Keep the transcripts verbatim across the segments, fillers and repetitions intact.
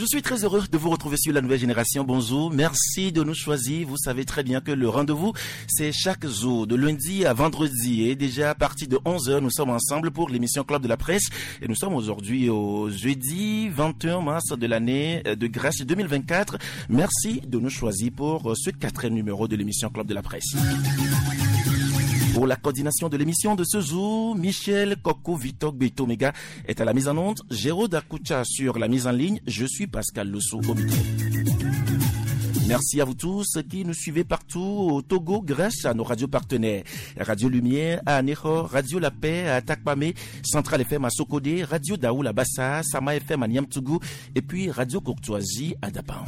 suis très heureux de vous retrouver sur La Nouvelle Génération. Bonjour, merci de nous choisir. Vous savez très bien que le rendez-vous, c'est chaque jour, de lundi à vendredi. Et déjà à partir de onze heures, nous sommes ensemble pour l'émission Club de la Presse. Et nous sommes aujourd'hui au jeudi vingt et un mars de l'année de grâce deux mille vingt-quatre. Merci de nous choisir pour ce quatrième numéro de l'émission Club de la Presse. Pour la coordination de l'émission de ce jour, Michel Coco Vitok Beto Mega est à la mise en onde, Géraud Dakucha sur la mise en ligne, je suis Pascal Lesso au micro. Merci à vous tous qui nous suivez partout au Togo grâce à nos radios partenaires. Radio Lumière à Aného, Radio La Paix à Takpame, Centrale F M à Sokodé, Radio Daoul à Bassa, Sama F M à Niamtougou et puis Radio Courtoisie à Dapan.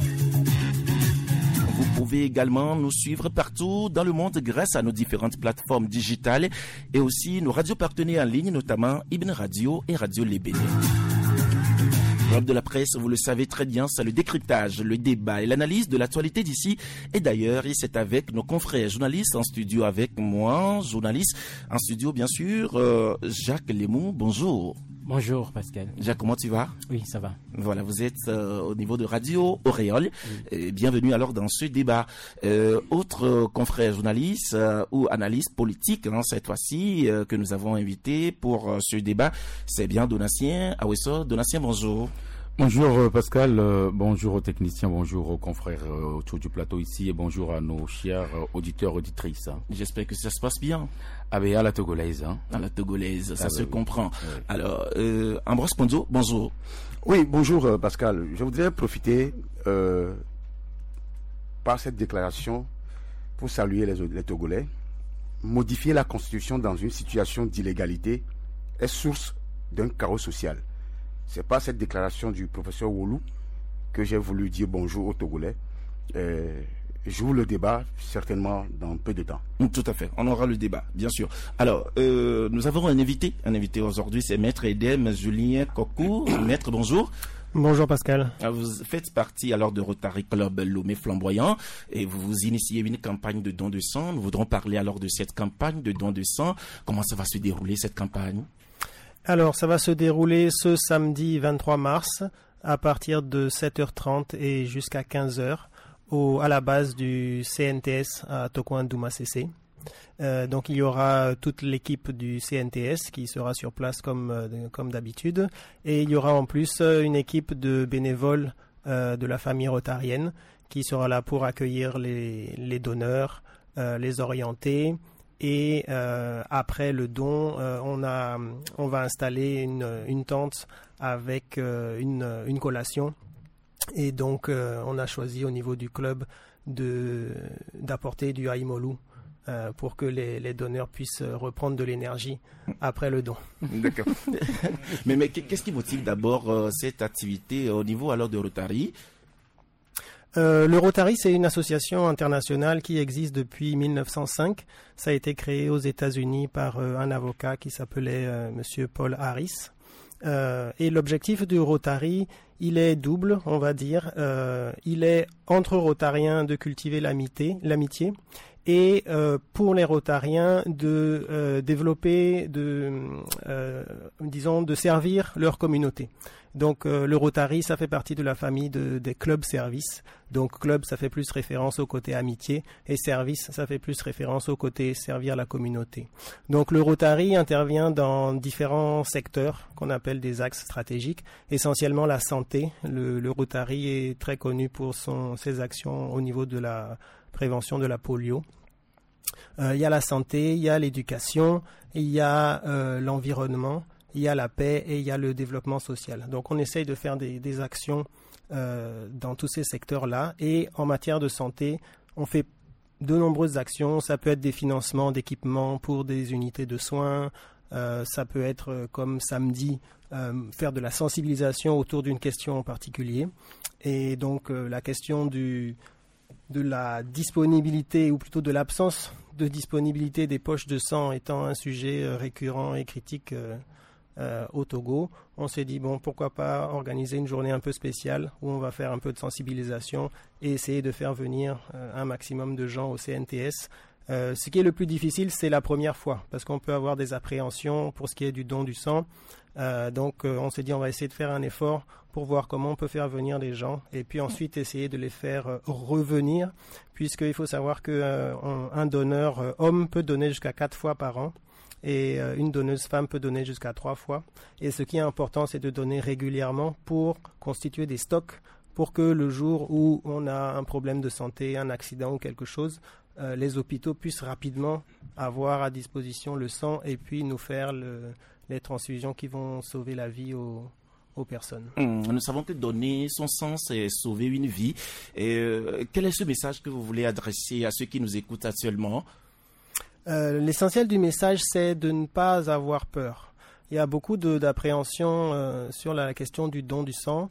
Vous pouvez également nous suivre partout dans le monde grâce à nos différentes plateformes digitales et aussi nos radios partenaires en ligne, notamment Ibn Radio et Radio Lébéné. Club de la Presse, vous le savez très bien, c'est le décryptage, le débat et l'analyse de l'actualité d'ici et d'ailleurs. Et c'est avec nos confrères journalistes en studio, avec moi, journaliste en studio bien sûr, euh, Jacques Lemou. Bonjour. Bonjour Pascal. Jacques, comment tu vas? Oui, ça va. Voilà, vous êtes euh, au niveau de Radio Auréole. Oui. Et bienvenue alors dans ce débat. Euh, autre euh, confrère journaliste euh, ou analyste politique, hein, cette fois-ci, euh, que nous avons invité pour euh, ce débat, c'est bien Donatien Awesso. Donatien, bonjour. Bonjour Pascal, euh, bonjour aux techniciens, bonjour aux confrères euh, autour du plateau ici et bonjour à nos chers euh, auditeurs, auditrices. Hein. J'espère que ça se passe bien. Ah ben à la togolaise. Hein. À la togolaise, ça ah, se ben, comprend. Oui. Alors, euh, Ambroise Ponzo, bonjour. Oui, bonjour euh, Pascal. Je voudrais profiter euh, par cette déclaration pour saluer les, les Togolais. Modifier la Constitution dans une situation d'illégalité est source d'un chaos social. C'est pas cette déclaration du professeur Wolou que j'ai voulu dire bonjour aux Togolais. Euh, J'ouvre le débat certainement dans peu de temps. Tout à fait, on aura le débat, bien sûr. Alors, euh, nous avons un invité. Un invité aujourd'hui, c'est Maître Edem Julien Coco. Maître, bonjour. Bonjour Pascal. Vous faites partie alors de Rotary Club Lomé Flamboyant et vous vous initiez une campagne de don de sang. Nous voudrons parler alors de cette campagne de don de sang. Comment ça va se dérouler cette campagne ? Alors, ça va se dérouler ce samedi vingt-trois mars à partir de sept heures trente et jusqu'à quinze heures au, à la base du C N T S à Tokouan-Douma C C. Euh, donc, il y aura toute l'équipe du C N T S qui sera sur place comme, euh, comme d'habitude. Et il y aura en plus une équipe de bénévoles euh, de la famille rotarienne qui sera là pour accueillir les, les donneurs, euh, les orienter. Et euh, après le don, euh, on a, on va installer une, une tente avec euh, une, une collation. Et donc, euh, on a choisi au niveau du club de d'apporter du haïmolou euh, pour que les, les donneurs puissent reprendre de l'énergie après le don. D'accord. mais, mais qu'est-ce qui motive d'abord euh, cette activité au niveau alors de Rotary ? Euh, le Rotary, c'est une association internationale qui existe depuis mille neuf cent cinq. Ça a été créé aux États-Unis par euh, un avocat qui s'appelait euh, Monsieur Paul Harris. Euh, et l'objectif du Rotary, il est double, on va dire. Euh, il est entre Rotariens de cultiver l'amitié, l'amitié et euh, pour les Rotariens de euh, développer, de, euh, disons, de servir leur communauté. Donc euh, le Rotary, ça fait partie de la famille de, des clubs services. Donc club, ça fait plus référence au côté amitié et service, ça fait plus référence au côté servir la communauté. Donc le Rotary intervient dans différents secteurs qu'on appelle des axes stratégiques, essentiellement la santé. Le, le Rotary est très connu pour son, ses actions au niveau de la prévention de la polio. Euh, il y a la santé, il y a l'éducation, il y a euh, l'environnement, il y a la paix et il y a le développement social. Donc on essaye de faire des, des actions euh, dans tous ces secteurs-là. Et en matière de santé, on fait de nombreuses actions. Ça peut être des financements d'équipements pour des unités de soins. Euh, ça peut être, euh, comme samedi, euh, faire de la sensibilisation autour d'une question en particulier. Et donc euh, la question du, de la disponibilité, ou plutôt de l'absence de disponibilité des poches de sang étant un sujet euh, récurrent et critique euh, Euh, au Togo, on s'est dit bon, pourquoi pas organiser une journée un peu spéciale où on va faire un peu de sensibilisation et essayer de faire venir euh, un maximum de gens au C N T S Euh, ce qui est le plus difficile, c'est la première fois, parce qu'on peut avoir des appréhensions pour ce qui est du don du sang. Euh, donc, euh, on s'est dit, on va essayer de faire un effort pour voir comment on peut faire venir les gens, et puis ensuite essayer de les faire euh, revenir, puisqu'il faut savoir qu'un euh, donneur euh, homme peut donner jusqu'à quatre fois par an, et euh, une donneuse femme peut donner jusqu'à trois fois. Et ce qui est important, c'est de donner régulièrement pour constituer des stocks, pour que le jour où on a un problème de santé, un accident ou quelque chose, euh, les hôpitaux puissent rapidement avoir à disposition le sang et puis nous faire le, les transfusions qui vont sauver la vie aux, aux personnes. Mmh, nous savons que donner son sang, c'est sauver une vie. Et, euh, quel est ce message que vous voulez adresser à ceux qui nous écoutent actuellement? euh, L'essentiel du message, c'est de ne pas avoir peur. Il y a beaucoup de, d'appréhension euh, sur la question du don du sang.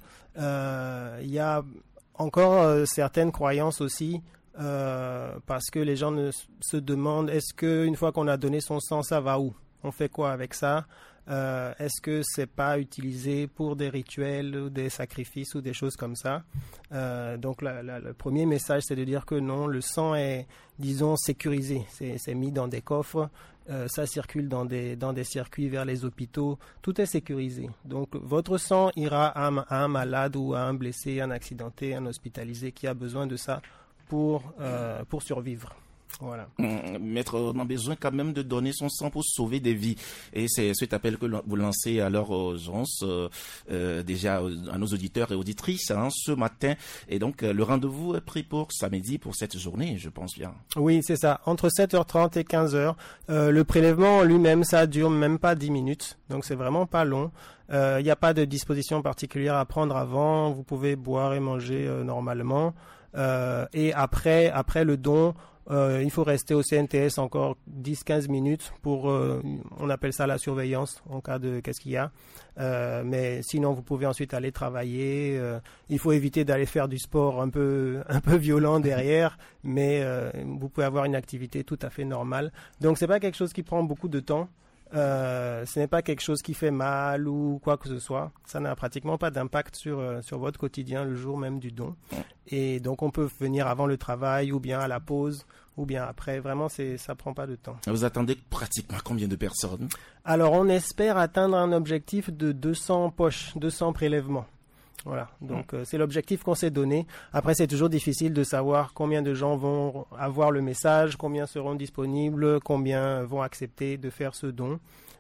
Euh, il y a encore euh, certaines croyances aussi, euh, parce que les gens ne, se demandent, est-ce qu'une fois qu'on a donné son sang, ça va où? On fait quoi avec ça? Euh, est-ce que c'est pas utilisé pour des rituels ou des sacrifices ou des choses comme ça? euh, Donc la, la, le premier message, c'est de dire que non, le sang est, disons, sécurisé. C'est, c'est mis dans des coffres, euh, ça circule dans des, dans des circuits vers les hôpitaux. Tout est sécurisé. Donc votre sang ira à un, à un malade ou à un blessé, un accidenté, un hospitalisé qui a besoin de ça pour, euh, pour survivre. Voilà. Maître, on a besoin quand même de donner son sang pour sauver des vies. Et c'est cet appel que vous lancez alors aux gens, euh, euh, déjà à nos auditeurs et auditrices hein, ce matin. Et donc, le rendez-vous est pris pour samedi, pour cette journée, je pense bien. Oui, c'est ça. Entre sept heures trente et quinze heures. Euh, le prélèvement lui-même, ça dure même pas dix minutes. Donc, c'est vraiment pas long. Il euh, n'y a pas de disposition particulière à prendre avant. Vous pouvez boire et manger euh, normalement. Euh, et après, après le don, Euh, il faut rester au C N T S encore dix à quinze minutes pour, euh, on appelle ça la surveillance en cas de qu'est-ce qu'il y a. Euh, mais sinon, vous pouvez ensuite aller travailler. Euh, il faut éviter d'aller faire du sport un peu, un peu violent derrière, mais euh, vous pouvez avoir une activité tout à fait normale. Donc, c'est pas quelque chose qui prend beaucoup de temps. Euh, ce n'est pas quelque chose qui fait mal ou quoi que ce soit. Ça n'a pratiquement pas d'impact sur, euh, sur votre quotidien le jour même du don. Et donc, on peut venir avant le travail ou bien à la pause ou bien après. Vraiment, c'est, ça prend pas de temps. Vous attendez pratiquement combien de personnes? Alors, on espère atteindre un objectif de deux cents poches, deux cents prélèvements. Voilà, donc euh, c'est l'objectif qu'on s'est donné. Après, c'est toujours difficile de savoir combien de gens vont avoir le message, combien seront disponibles, combien vont accepter de faire ce don.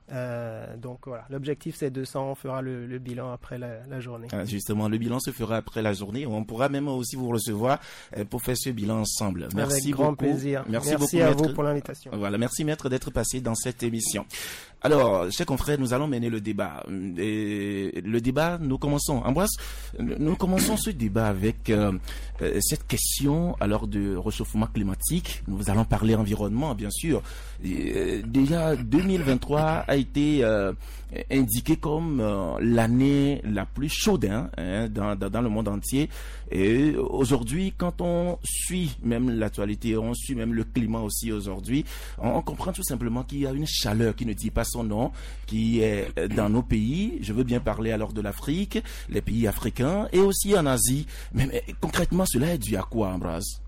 Euh, donc voilà, l'objectif c'est deux cents, on fera le, le bilan après la, la journée. Ah, justement, le bilan se fera après la journée. On pourra même aussi vous recevoir euh, pour faire ce bilan ensemble. Merci Avec grand beaucoup. plaisir. Merci, merci beaucoup, à maître. vous pour l'invitation. Voilà, merci maître d'être passé dans cette émission. Alors, chers confrères, nous allons mener le débat. Et le débat, nous commençons. Ambroise, nous commençons ce débat avec euh, cette question alors de réchauffement climatique. Nous allons parler environnement, bien sûr. Et, euh, déjà, deux mille vingt-trois a été euh, indiqué comme euh, l'année la plus chaude hein, hein, dans, dans, dans le monde entier. Et aujourd'hui, quand on suit même l'actualité, on suit même le climat aussi aujourd'hui, on, on comprend tout simplement qu'il y a une chaleur qui ne dit pas son nom, qui est dans nos pays. Je veux bien parler alors de l'Afrique, les pays africains et aussi en Asie. Mais, mais concrètement, cela est dû à quoi, Ambroise?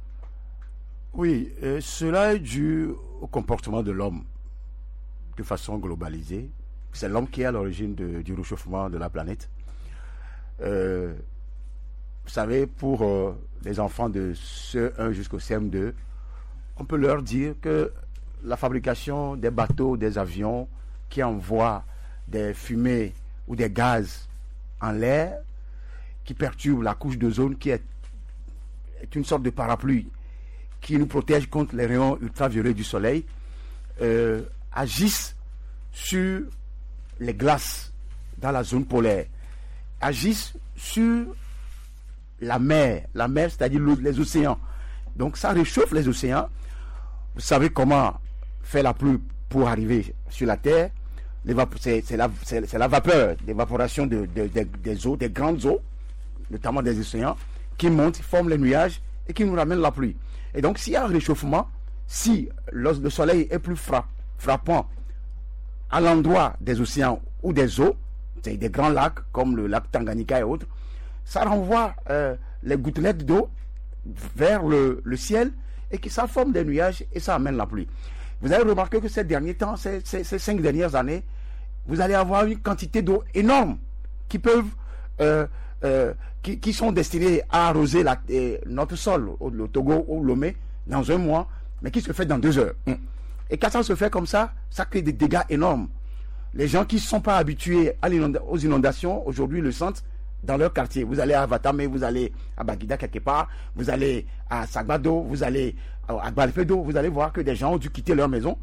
Oui, euh, cela est dû au comportement de l'homme de façon globalisée. C'est l'homme qui est à l'origine de, du réchauffement de la planète. Euh, vous savez, pour euh, les enfants de C E un jusqu'au C M deux, on peut leur dire que la fabrication des bateaux, des avions qui envoient des fumées ou des gaz en l'air qui perturbent la couche d'ozone, qui est, est une sorte de parapluie qui nous protège contre les rayons ultraviolets du soleil, euh, agissent sur les glaces dans la zone polaire, agissent sur la mer, la mer c'est-à-dire les océans. Donc ça réchauffe les océans. Vous savez comment fait la pluie pour arriver sur la Terre? C'est, c'est, la, c'est, c'est la vapeur, l'évaporation de, de, de, des eaux, des grandes eaux, notamment des océans, qui montent, forment les nuages et qui nous ramènent la pluie. Et donc s'il y a un réchauffement, si le, le soleil est plus frapp, frappant à l'endroit des océans ou des eaux, c'est des grands lacs comme le lac Tanganyika et autres, ça renvoie euh, les gouttelettes d'eau vers le, le ciel et que ça forme des nuages et ça amène la pluie. Vous avez remarqué que ces derniers temps, ces, ces, ces cinq dernières années, vous allez avoir une quantité d'eau énorme qui peuvent, euh, euh, qui, qui sont destinées à arroser la, euh, notre sol, le Togo ou Lomé, dans un mois, mais qui se fait dans deux heures. Et quand ça se fait comme ça, ça crée des dégâts énormes. Les gens qui ne sont pas habitués à l'inonda- aux inondations, aujourd'hui le sentent dans leur quartier. Vous allez à Vatame, vous allez à Baguida quelque part, vous allez à Sagbado, vous allez à Balfedo, vous allez voir que des gens ont dû quitter leur maison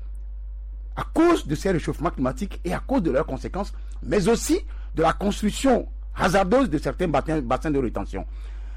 à cause de ces réchauffements climatiques et à cause de leurs conséquences, mais aussi de la construction hasardeuse de certains bassins, bassins de rétention.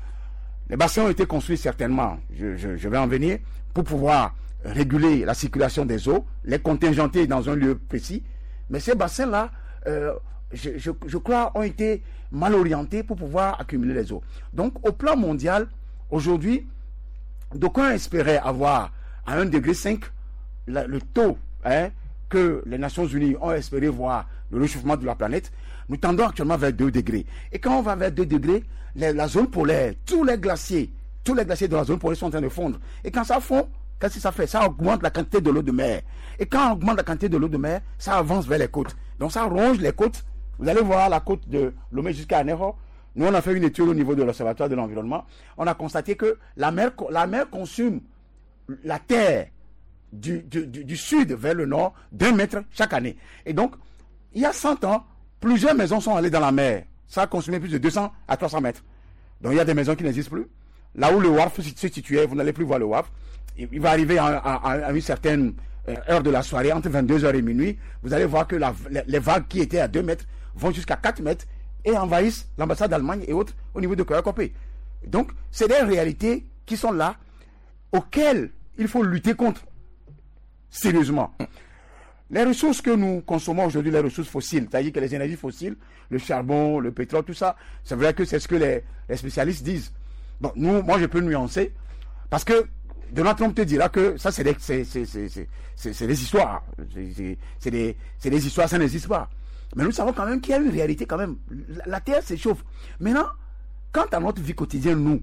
Les bassins ont été construits certainement, je, je, je vais en venir, pour pouvoir réguler la circulation des eaux, les contingenter dans un lieu précis, mais ces bassins-là, euh, je, je, je crois, ont été mal orientés pour pouvoir accumuler les eaux. Donc, au plan mondial, aujourd'hui, d'aucuns espéraient avoir à un degré cinq la, le taux hein, que les Nations Unies ont espéré voir le réchauffement de la planète. Nous tendons actuellement vers deux degrés. Et quand on va vers deux degrés, les, la zone polaire, tous les glaciers, tous les glaciers de la zone polaire sont en train de fondre. Et quand ça fond, qu'est-ce que ça fait? Ça augmente la quantité de l'eau de mer. Et quand on augmente la quantité de l'eau de mer, ça avance vers les côtes. Donc ça ronge les côtes. Vous allez voir la côte de Lomé jusqu'à Anejo. Nous, on a fait une étude au niveau de l'Observatoire de l'environnement. On a constaté que la mer, la mer consomme la terre du, du, du, du sud vers le nord d'un mètre chaque année. Et donc, il y a cent ans, plusieurs maisons sont allées dans la mer. Ça a consommé plus de deux cents à trois cents mètres. Donc, il y a des maisons qui n'existent plus. Là où le W A F se situait, vous n'allez plus voir le W A F. Il va arriver à, à, à une certaine heure de la soirée, entre vingt-deux heures et minuit. Vous allez voir que la, les vagues qui étaient à deux mètres vont jusqu'à quatre mètres et envahissent l'ambassade d'Allemagne et autres au niveau de Koyakopé. Donc, c'est des réalités qui sont là, auxquelles il faut lutter contre sérieusement. Les ressources que nous consommons aujourd'hui, les ressources fossiles, c'est-à-dire que les énergies fossiles, le charbon, le pétrole, tout ça, c'est vrai que c'est ce que les, les spécialistes disent. Bon, nous, moi, je peux nuancer, parce que Donald Trump te dira que ça, c'est des, c'est, c'est, c'est, c'est, c'est, c'est des histoires. C'est, c'est, c'est, des, c'est des histoires, ça n'existe pas. Mais nous savons quand même qu'il y a une réalité quand même. La, la Terre s'échauffe. Maintenant, quant à notre vie quotidienne, nous,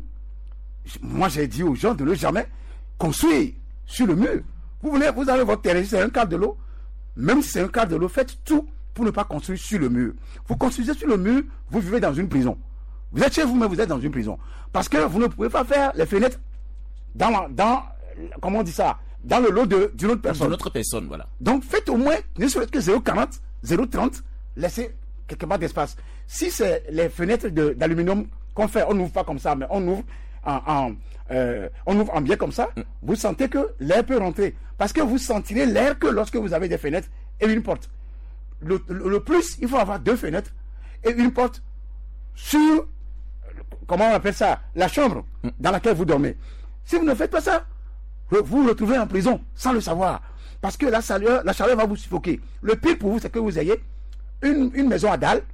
moi, j'ai dit aux gens de ne jamais construire sur le mur. Vous voulez, vous avez votre terrain, c'est un quart de l'eau. Même si c'est un quart de l'eau, faites tout pour ne pas construire sur le mur. Vous construisez sur le mur, vous vivez dans une prison. Vous êtes chez vous, mais vous êtes dans une prison. Parce que vous ne pouvez pas faire les fenêtres dans, la, dans comment on dit ça, dans le lot de, d'une autre personne. D'une autre personne, voilà. Donc faites au moins, ne serait-ce que zéro virgule quarante, zéro virgule trente, laissez quelque part d'espace. Si c'est les fenêtres de, d'aluminium qu'on fait, on n'ouvre pas comme ça, mais on ouvre en, en, euh, on ouvre en biais comme ça, mm. vous sentez que l'air peut rentrer. Parce que vous sentirez l'air que lorsque vous avez des fenêtres et une porte. Le, le, le plus, il faut avoir deux fenêtres et une porte sur, comment on appelle ça, la chambre mm. dans laquelle vous dormez. Si vous ne faites pas ça, vous vous retrouvez en prison sans le savoir. Parce que la chaleur, la chaleur va vous suffoquer. Le pire pour vous, c'est que vous ayez une, une maison à dalles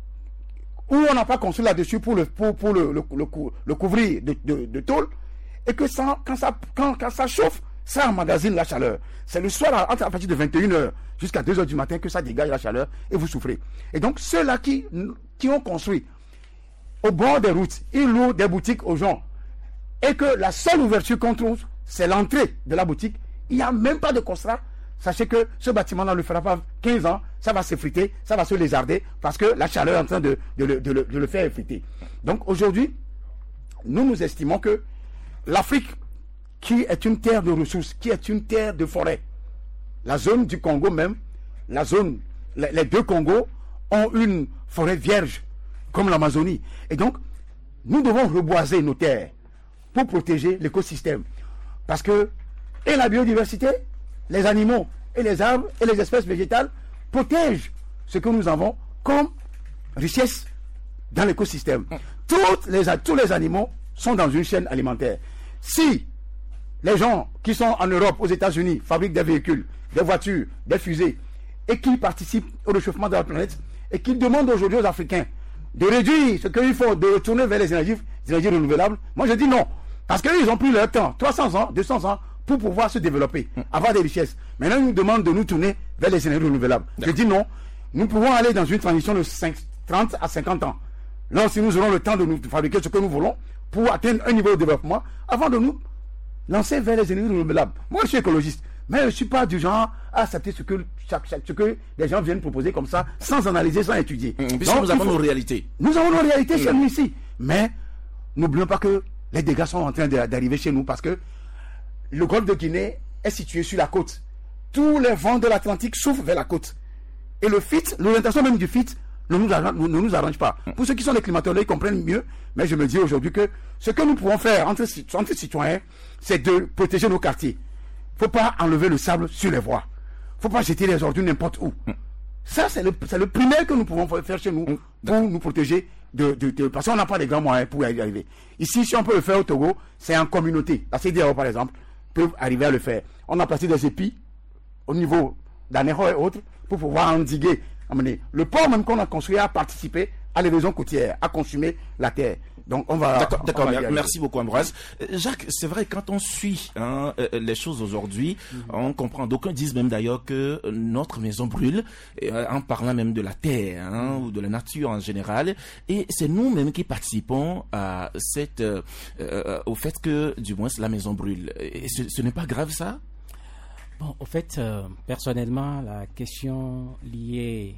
où on n'a pas construit là-dessus pour le, pour, pour le, le, le, le couvrir de, de, de tôle, et que ça, quand, ça, quand, quand ça chauffe, ça emmagasine la chaleur. C'est le soir, à, à partir de vingt et une heures jusqu'à deux heures du matin, que ça dégage la chaleur et vous souffrez. Et donc, ceux-là qui, qui ont construit au bord des routes, ils louent des boutiques aux gens, et que la seule ouverture qu'on trouve, c'est l'entrée de la boutique, il n'y a même pas de constat. Sachez que ce bâtiment-là ne le fera pas quinze ans, ça va s'effriter, ça va se lézarder, parce que la chaleur est en train de, de, de, de, le, de le faire effriter. Donc aujourd'hui, nous nous estimons que l'Afrique, qui est une terre de ressources, qui est une terre de forêt, la zone du Congo même, la zone, les, les deux Congos ont une forêt vierge, comme l'Amazonie. Et donc, nous devons reboiser nos terres pour protéger l'écosystème. Parce que, et la biodiversité, les animaux et les arbres et les espèces végétales protègent ce que nous avons comme richesse dans l'écosystème. Toutes les, tous les animaux sont dans une chaîne alimentaire. Si les gens qui sont en Europe, aux États-Unis, fabriquent des véhicules, des voitures, des fusées, et qui participent au réchauffement de la planète, et qui demandent aujourd'hui aux Africains de réduire ce qu'il faut, de retourner vers les énergies, les énergies renouvelables, moi je dis non. Parce qu'ils ont pris leur temps, trois cents ans, deux cents ans, pour pouvoir se développer, avoir des richesses. Maintenant, ils nous demandent de nous tourner vers les énergies renouvelables. Je dis non. Nous pouvons aller dans une transition de trente à cinquante ans. Là, si nous aurons le temps de nous fabriquer ce que nous voulons pour atteindre un niveau de développement, avant de nous lancer vers les énergies renouvelables. Moi, je suis écologiste, mais je ne suis pas du genre à accepter ce que, chaque, chaque, ce que les gens viennent proposer comme ça, sans analyser, sans étudier. Mmh, Donc, nous avons faut... nos réalités. Nous avons nos réalités mmh. chez nous ici. Mais n'oublions pas que les dégâts sont en train d'arriver chez nous parce que le golfe de Guinée est situé sur la côte. Tous les vents de l'Atlantique souffrent vers la côte. Et le F I T, l'orientation même du F I T, ne nous, arrange, ne nous arrange pas. Pour ceux qui sont des climatologues, ils comprennent mieux. Mais je me dis aujourd'hui que ce que nous pouvons faire entre, entre citoyens, c'est de protéger nos quartiers. Il ne faut pas enlever le sable sur les voies. Il ne faut pas jeter les ordures n'importe où. Ça, c'est le, c'est le primaire que nous pouvons faire chez nous pour nous protéger de, de, de parce qu'on n'a pas les grands moyens pour y arriver. Ici, si on peut le faire au Togo, c'est en communauté. La C D A O, par exemple, peut arriver à le faire. On a placé des épis au niveau d'Anéro et autres pour pouvoir endiguer. Amener. Le port même qu'on a construit a participé à l'érosion côtière, à consommer la terre. Donc on va. D'accord, d'accord. Merci beaucoup, Ambroise. Jacques, c'est vrai, quand on suit hein, les choses aujourd'hui, mm-hmm. on comprend. D'aucuns disent même d'ailleurs que notre maison brûle, en parlant même de la terre hein, ou de la nature en général. Et c'est nous-mêmes qui participons à cette, euh, euh, au fait que, du moins, la maison brûle. Et ce, ce n'est pas grave, ça? Bon, au fait, euh, personnellement, la question liée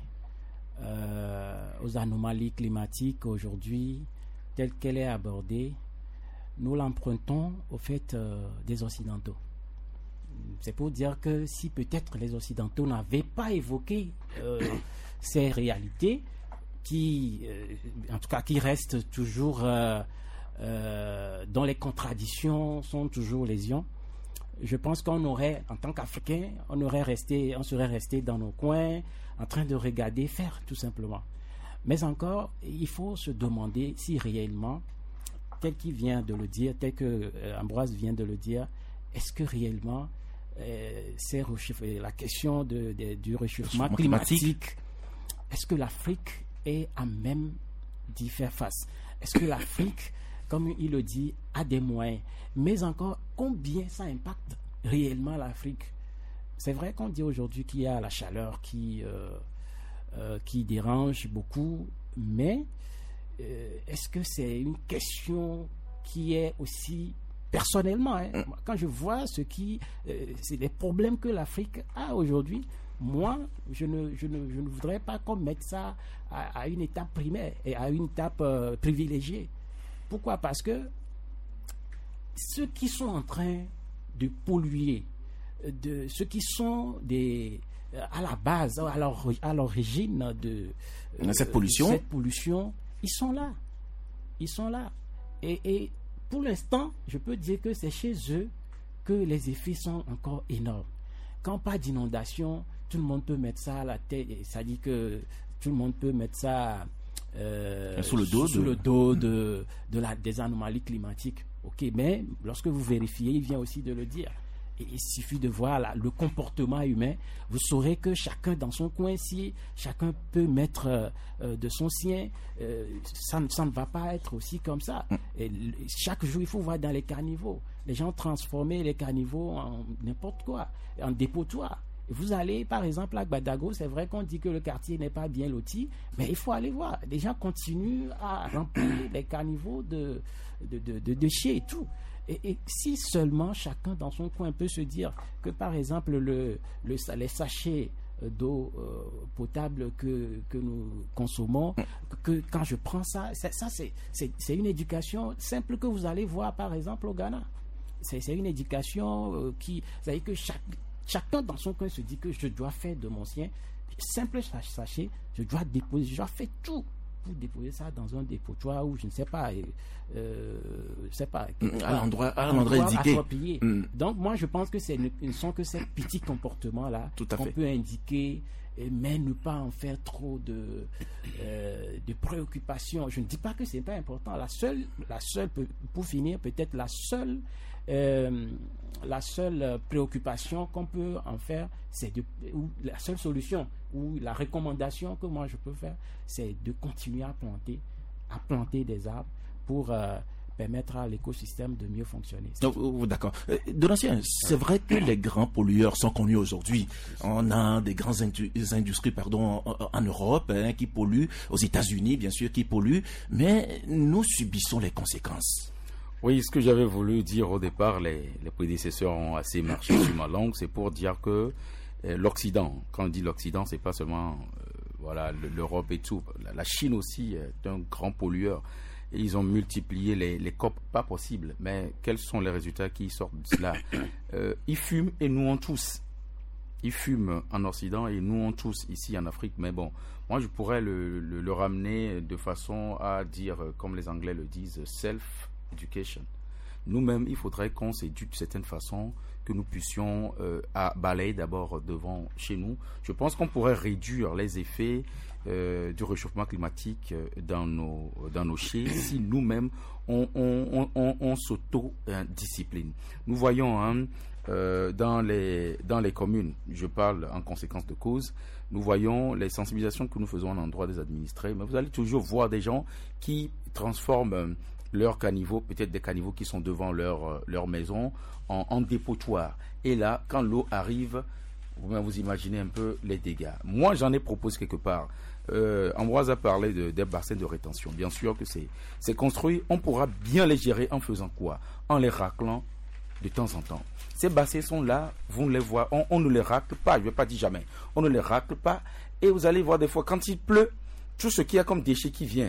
euh, aux anomalies climatiques aujourd'hui, telle qu'elle est abordée, nous l'empruntons au fait euh, des Occidentaux. C'est pour dire que si peut-être les Occidentaux n'avaient pas évoqué euh, ces réalités, qui, euh, en tout cas, qui restent toujours, euh, euh, dont les contradictions sont toujours légion, je pense qu'on aurait, en tant qu'Africains, on aurait resté, on serait resté dans nos coins, en train de regarder faire, tout simplement. Mais encore, il faut se demander si réellement, tel qu'il vient de le dire, tel que euh, Ambroise vient de le dire, est-ce que réellement, euh, c'est la question de, de, du réchauffement climatique, climatique, est-ce que l'Afrique est à même d'y faire face? Est-ce que l'Afrique, comme il le dit, a des moyens? Mais encore, combien ça impacte réellement l'Afrique? C'est vrai qu'on dit aujourd'hui qu'il y a la chaleur qui, euh, euh, qui dérange beaucoup, mais euh, est-ce que c'est une question qui est aussi personnellement, hein, quand je vois ce qui, euh, c'est les problèmes que l'Afrique a aujourd'hui, moi, je ne, je, ne, je ne voudrais pas qu'on mette ça à, à une étape primaire et à une étape euh, privilégiée. Pourquoi? Parce que ceux qui sont en train de polluer, de ceux qui sont des, à la base, à l'origine de euh, cette pollution, cette pollution, ils sont là. Ils sont là. Et, et pour l'instant, je peux dire que c'est chez eux que les effets sont encore énormes. Quand pas d'inondation, tout le monde peut mettre ça à la tête. Ça dit que tout le monde peut mettre ça euh, sous le dos, sous de... le dos de, de la, des anomalies climatiques. Ok, mais lorsque vous vérifiez, il vient aussi de le dire. Et il suffit de voir là, le comportement humain. Vous saurez que chacun dans son coin, si chacun peut mettre euh, de son sien, euh, ça, ça ne va pas être aussi comme ça. Et chaque jour, il faut voir dans les caniveaux. Les gens transformer les caniveaux en n'importe quoi, en dépotoir. Vous allez, par exemple, à Gbadago, c'est vrai qu'on dit que le quartier n'est pas bien loti, mais il faut aller voir. Les gens continuent à remplir les caniveaux de, de, de, de déchets et tout. Et, et si seulement chacun dans son coin peut se dire que, par exemple, le, le, les sachets d'eau euh, potable que, que nous consommons, que quand je prends ça, ça, ça c'est, c'est, c'est une éducation simple que vous allez voir, par exemple, au Ghana. C'est, c'est une éducation euh, qui... Vous savez que chaque... Chacun dans son coin se dit que je dois faire de mon sien simple sachet, je dois déposer, je dois faire tout pour déposer ça dans un dépotoir ou je ne sais pas, euh, je sais pas, à l'endroit, à l'endroit indiqué. Mm. Donc moi je pense que ce ne sont que ces petits comportements là qu'on peut indiquer, mais ne pas en faire trop de, euh, de préoccupations. Je ne dis pas que c'est pas important. La seule, la seule, pour finir, peut-être la seule Euh, la seule préoccupation qu'on peut en faire, c'est de, ou la seule solution ou la recommandation que moi je peux faire, c'est de continuer à planter, à planter des arbres pour euh, permettre à l'écosystème de mieux fonctionner. Oh, d'accord. Euh, Donatien, c'est vrai que les grands pollueurs sont connus aujourd'hui. On a des grandes indu- industries pardon, en, en Europe hein, qui polluent, aux États-Unis bien sûr qui polluent, mais nous subissons les conséquences. Oui, ce que j'avais voulu dire au départ, les, les prédécesseurs ont assez marché sur ma langue, c'est pour dire que euh, l'Occident, quand on dit l'Occident, c'est pas seulement euh, voilà l'Europe et tout, la, la Chine aussi est un grand pollueur. Et ils ont multiplié les, les C O P, pas possible. Mais quels sont les résultats qui sortent de cela? euh, Ils fument et nous on tous. Ils fument en Occident et nous on tous ici en Afrique. Mais bon, moi je pourrais le, le, le ramener de façon à dire, comme les Anglais le disent, self-education. Nous-mêmes, il faudrait qu'on s'éduque de certaine façon, que nous puissions euh, à balayer d'abord devant chez nous. Je pense qu'on pourrait réduire les effets euh, du réchauffement climatique dans nos, dans nos chais si nous-mêmes on, on, on, on s'auto-discipline. Nous voyons hein, euh, dans, les, dans les communes, je parle en conséquence de cause, nous voyons les sensibilisations que nous faisons en endroit des administrés, mais vous allez toujours voir des gens qui transforment leurs caniveaux, peut-être des caniveaux qui sont devant leur, leur maison, en, en dépotoir. Et là, quand l'eau arrive, vous, vous imaginez un peu les dégâts. Moi, j'en ai proposé quelque part. Euh, Ambroise a parlé de, des bassins de rétention. Bien sûr que c'est, c'est construit. On pourra bien les gérer en faisant quoi? En les raclant de temps en temps. Ces bassins sont là, vous ne les voyez, on, on ne les racle pas, je ne vais pas dire jamais. On ne les racle pas. Et vous allez voir des fois, quand il pleut, tout ce qu'il y a comme déchet qui vient,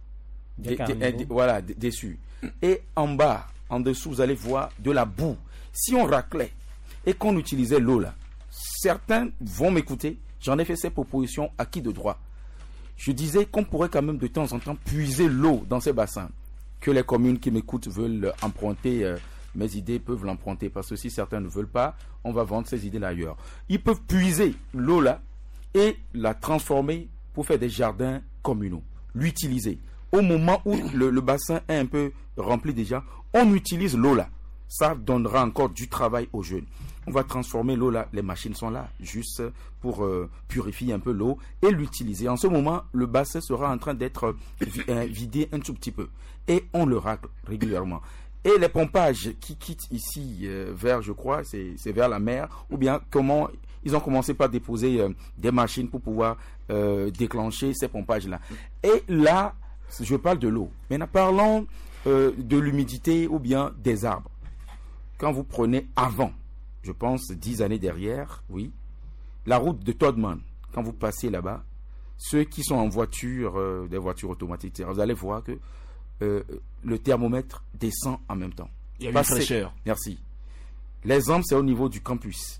Des, des, des, voilà, déçu. Et en bas, en dessous, vous allez voir de la boue. Si on raclait et qu'on utilisait l'eau là, certains vont m'écouter. J'en ai fait ces propositions à qui de droit. Je disais qu'on pourrait quand même de temps en temps puiser l'eau dans ces bassins. Que les communes qui m'écoutent veulent emprunter, euh, mes idées peuvent l'emprunter. Parce que si certains ne veulent pas, on va vendre ces idées là ailleurs. Ils peuvent puiser l'eau là et la transformer pour faire des jardins communaux. L'utiliser. Au moment où le, le bassin est un peu rempli déjà, on utilise l'eau là. Ça donnera encore du travail aux jeunes. On va transformer l'eau là. Les machines sont là, juste pour euh, purifier un peu l'eau et l'utiliser. En ce moment, le bassin sera en train d'être euh, vidé un tout petit peu. Et on le racle régulièrement. Et les pompages qui quittent ici euh, vers, je crois, c'est, c'est vers la mer, ou bien comment ils ont commencé par déposer euh, des machines pour pouvoir euh, déclencher ces pompages-là. Et là, je parle de l'eau. Maintenant, parlons euh, de l'humidité ou bien des arbres. Quand vous prenez avant, je pense dix années derrière, oui, la route de Todman, quand vous passez là-bas, ceux qui sont en voiture, euh, des voitures automatiques, vous allez voir que euh, le thermomètre descend en même temps. Il y a une fraîcheur. Merci. L'exemple, c'est au niveau du campus,